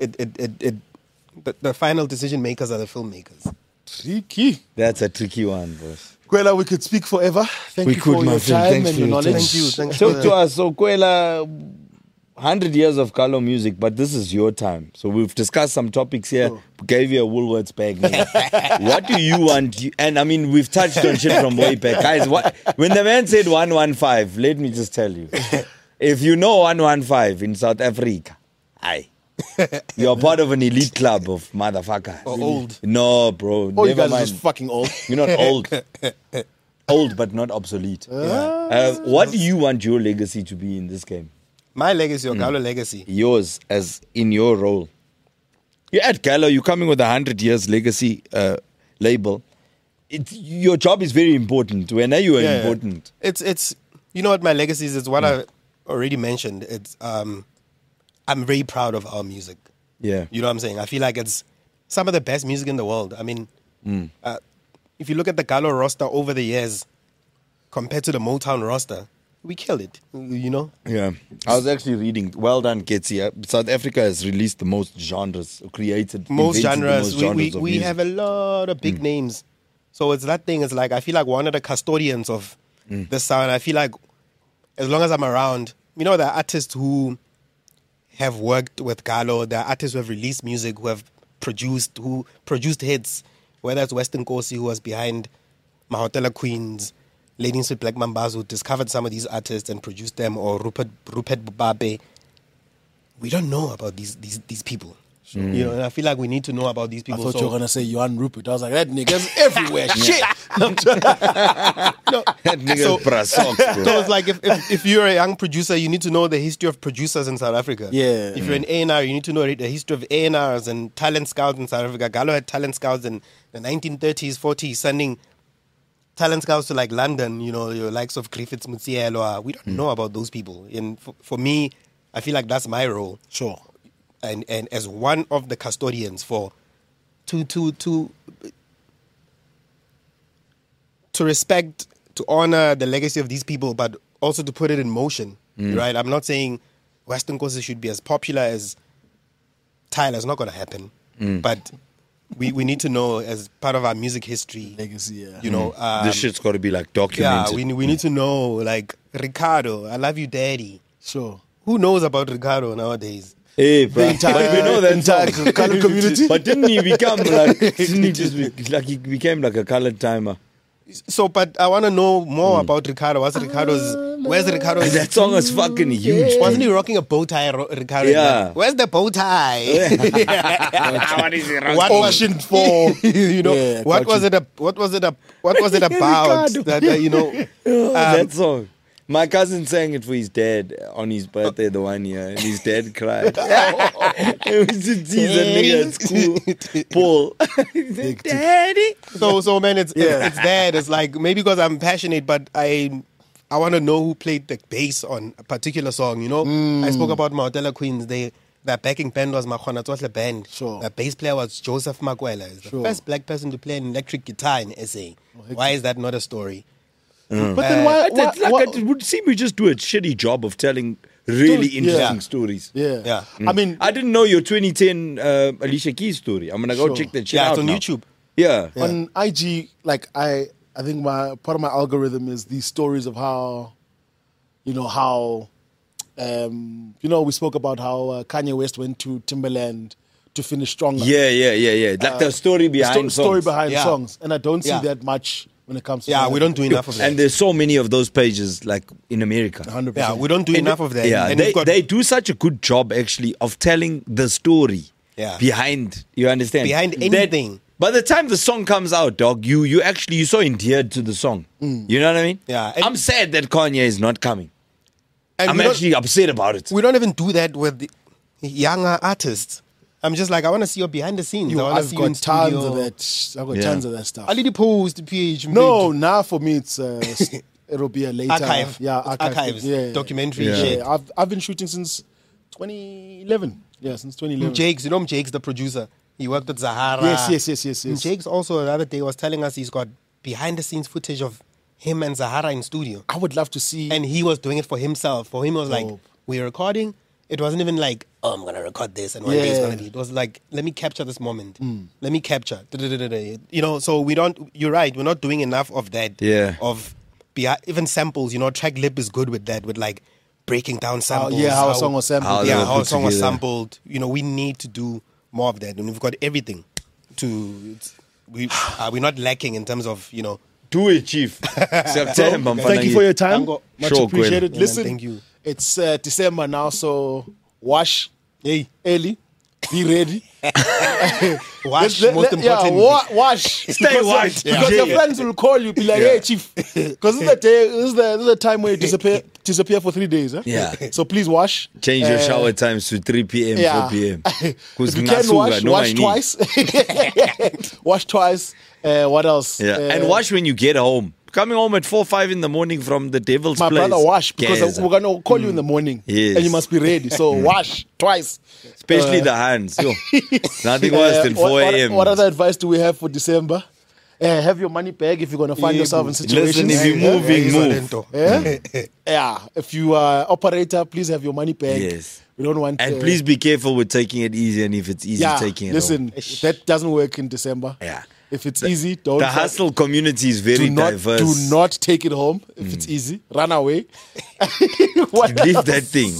The final decision makers are the filmmakers.
Tricky.
That's a tricky one, boss.
Kwela, we could speak forever. Thank
We
you
could,
for
my
your
friend.
time
Thanks
and
for
your
your
knowledge.
time.
Thank you. Thanks
Talk
for
to us. So, Kwela, 100 years of Kalo music, but this is your time. So we've discussed some topics here. Gave you a Woolworths bag. Now. What do you want? And I mean, we've touched on shit from way back. Guys, when the man said 115, let me just tell you. If you know 115 in South Africa, aye. You're part of an elite club of motherfuckers.
Or old.
No, bro.
Oh, you
never
guys are
mind.
just fucking old.
You're not old. Old, but not obsolete. What do you want your legacy to be in this game?
My legacy or Galo legacy.
Yours, as in your role. You're at Gallo, you're coming with a 100 years legacy label. Your job is very important. When are you important?
It's you know what my legacy is? It's what I already mentioned. It's I'm very proud of our music.
Yeah.
You know what I'm saying? I feel like it's some of the best music in the world. I mean, if you look at the Galo roster over the years compared to the Motown roster, we killed it.
Yeah. I was actually reading. Well done, Ketsi. South Africa has released the most genres, created
Most
invented the
genres.
most genres of
We
music.
have a lot of big names. So it's that thing. It's like I feel like one of the custodians of this sound. I feel like as long as I'm around, there are artists who have worked with Galo. There are artists who have released music, who produced hits. Whether it's Western Kosi, who was behind Mahotela Queens, Ladies with Black Mambas, who discovered some of these artists and produced them, or Rupert Bubabe. We don't know about these people. And I feel like we need to know about these
I
people.
thought you were going to say Johan Rupert. I was like, that nigga's everywhere. Shit.
That nigga's Brasok, bro.
So it's like if you're a young producer, you need to know the history of producers in South Africa.
Yeah.
If you're an A&R, you need to know the history of A&Rs and talent scouts in South Africa. Gallo had talent scouts in the 1930s, 40s, sending talent scouts to like London, your likes of Griffiths Mutsielwa. We don't know about those people. And for me, I feel like that's my role.
Sure.
And as one of the custodians to respect, to honor the legacy of these people, but also to put it in motion, right? I'm not saying Western Kosi should be as popular as Tyler. It's not going to happen. But we need to know, as part of our music history,
Legacy, yeah.
This shit's got to be like
yeah,
documented.
we need to know, like, Ricardo, I love you, daddy.
Sure.
Who knows about Ricardo nowadays?
Hey, bro. But we know that
entire colored community.
But didn't he become like? Didn't he just he became like a colored timer?
So, but I want to know more about Ricardo. Where's Ricardo's?
That song was fucking huge.
Wasn't he rocking a bow tie, Ricardo?
Yeah.
Where's the bow tie?
What is it?
What was
Auction for
you know?
Yeah,
what was it? What was it about? That you know?
That song. My cousin sang it for his dad on his birthday the one year, and his dad cried. It was a teaser nigga at school. Paul. Daddy.
So man, it's that. It's like maybe because I'm passionate, but I want to know who played the bass on a particular song. You know, I spoke about Mautela Queens. Their backing band was Makwana Twasle band.
Sure.
The bass player was Joseph Makwela. He's the first black person to play an electric guitar in SA. Why is that not a story?
But then why?
It would seem we just do a shitty job of telling really interesting stories.
Yeah. I mean,
I didn't know your 2010 Alicia Keys story. I'm gonna go check that shit out.
It's on
now.
YouTube.
Yeah.
on IG, like I think my part of my algorithm is these stories of how, we spoke about how Kanye West went to Timberland to finish stronger.
Yeah. Like the story behind
story
songs.
behind
Yeah.
songs, and I don't see
Yeah.
that much when it comes to
Yeah, we don't do enough of that.
And there's so many of those pages like in America.
100%.
Yeah, we don't do enough of that.
Yeah,
and we've got
they do such a good job actually of telling the story
Yeah.
behind. You understand?
Behind
That-
anything.
by the time the song comes out, dog, you so endeared to the song. You know what I mean?
Yeah, and-
I'm sad that Kanye is not coming.
and
I'm
we don't-
actually upset about it.
We don't even do that with the younger artists. I'm just like, I want to see your behind the scenes. I want to
I've
see you in
got tons
studio.
of that. I've got
Yeah.
tons of that stuff.
I did post PH.
No, now for me it's it'll be a later
Archive.
Yeah,
It's
archive.
archives.
Yeah,
Documentary
yeah.
shit.
I've been shooting since 2011. Yeah, since 2011.
Jakes, you know Jakes, the producer. He worked with Zahara.
Yes.
Jakes also the other day was telling us he's got behind the scenes footage of him and Zahara in studio.
I would love to see.
And he was doing it for himself. For him, it was like,
Dope.
we're recording. It wasn't even like, oh, I'm going to record this and one day it's going to be. It was like, let me capture this moment. Let me capture. You know, so we don't, you're right, we're not doing enough of that.
Yeah.
Of even samples, you know, Track Lip is good with that, with like breaking down samples.
how a song was sampled.
How they
Yeah,
were
how a
put
song was
together.
sampled. You know, we need to do more of that. And we've got everything we're not lacking in terms of, you know.
Do it, Chief. September.
Thank you for your time.
Tango.
Much
Sure,
appreciated.
Gwen.
Listen,
Thank you.
It's December now, so wash
Hey,
early. Be ready.
wash,
Let-
most
let- yeah,
importantly.
wash.
Stay washed.
Because your friends will call you, be like, hey, Chief. Because this is the time where you disappear for 3 days. Huh?
Yeah.
So please wash.
Change your shower times to 3 p.m., 4 p.m.
If you can wash twice. Wash twice. What else?
Yeah. And wash when you get home. Coming home at 4, 5 in the morning from the devil's
My
place.
brother, wash because
Gaza.
we're gonna call you in the morning,
Yes.
and you must be ready. So wash twice.
Especially the hands. Yo. Nothing worse than 4 a.m.
What other advice do we have for December? Have your money bag if you're gonna find yourself in situations.
Listen, if you're moving, move.
Yeah. If you are operator, please have your money bag.
Yes.
We don't want.
And please be careful with taking it easy, and if it's easy, taking it
listen,
home.
that doesn't work in December.
Yeah.
If it's easy, don't.
The hustle community is very diverse.
Do not take it home if it's easy. Run away. What
Leave
else?
that thing.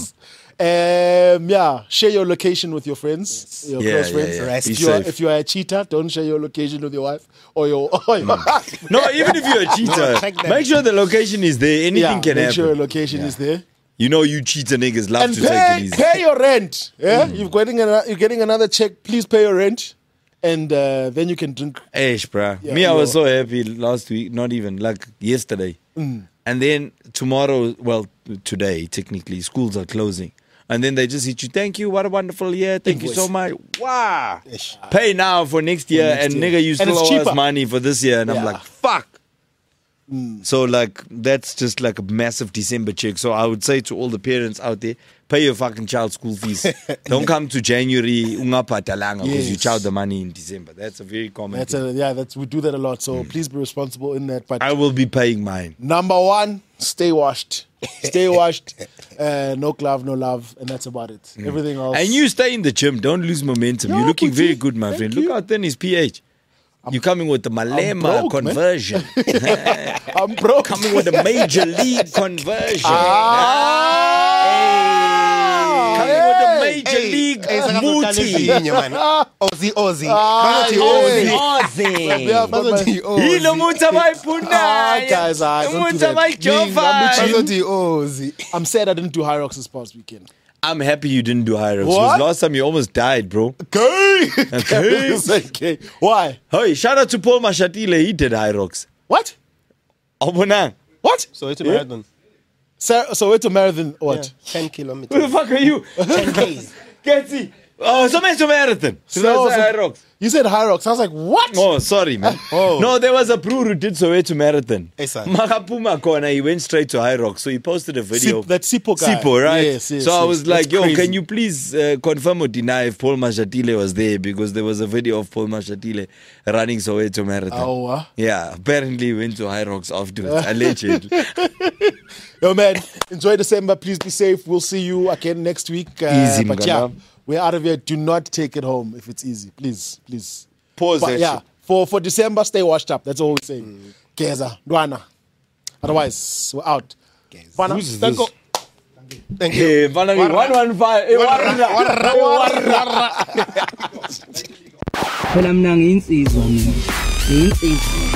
Share your location with your friends, your
Yeah,
close
yeah,
friends.
yeah.
Be
If you are a cheater, don't share your location with your wife or your.
No, even if you're a cheater,
check that.
make sure the location is there. Anything can
make
happen.
sure your location is there.
You know, you cheater niggas love
And
to take it easy.
pay your rent. Yeah, you're getting another check. Please pay your rent, and then you can drink.
Eish, bruh.
Yeah,
Me, I was
yo.
so happy last week, not even, like yesterday. And then tomorrow, well, today, technically, schools are closing. And then they just hit you, thank you, what a wonderful year, thank you so much. Wow. Pay now for next year,
next
and
year.
nigga, you
And
still
it's
owe us
cheaper.
money for this year. And I'm
Yeah.
like, fuck. So, like, that's just like a massive December check. So, I would say to all the parents out there, pay your fucking child school fees. Don't come to January, ungapatalanga, because you
Yes.
child the money in December. That's a very common thing.
We do that a lot. So please be responsible in that. But
I will be paying mine.
number one, stay washed. Stay washed. No glove, no love, and that's about it. Everything else.
And you stay in the gym. Don't lose momentum.
Yeah,
You're looking
Puti.
very good, my
Thank
friend.
you.
Look how thin his pH. You're coming with the Malema
broke, man.
conversion.
I'm broke.
Coming with a major league conversion.
Ah!
Coming with a
Hey!
major league.
Hey, Saka
Muti.
Ozzy.
Hilo muta maipuna.
Guys, don't do
Muta
that.
maijova.
I'm sad I didn't do High Rocks this past weekend.
I'm happy you didn't do High Rocks.
What?
Because last time you almost died, bro.
Okay.
Okay.
Okay. Why?
Hey, shout out to Paul Mashatile. He did High Rocks.
What?
Abona.
What?
So it's a marathon.
So it's a marathon. What?
10
Who the
kilometers.
fuck are you?
10 Ks.
Get see. Oh, so much marathon. So High Rocks.
You said High Rocks. I was like, what?
Oh, sorry, man.
Oh.
No, there was a brewer who did Soweto Marathon.
Hey, son.
Makapuma Kona, he went straight to High Rocks. So he posted a video.
That Sipo guy.
Sipo, right?
Yes.
So I was like,
That's
yo,
crazy.
can you please confirm or deny if Paul Mashatile was there? Because there was a video of Paul Mashatile running Soweto Marathon.
Oh,
Yeah, apparently he went to High Rocks afterwards, allegedly.
Yo, man, enjoy December. Please be safe. We'll see you again next week.
Easy,
but
Mgana.
yeah, we're out of here. Do not take it home if it's easy. Please.
Pause
But
that
yeah,
shit.
for December, stay washed up. That's all we're saying. Keza, Dwana. Otherwise, we're out. Fana,
Who's
thank
this?
you.
Thank you.
Hey, Vanami, 115.
phela mina ngiyinsizwa mina ngiyinsizwa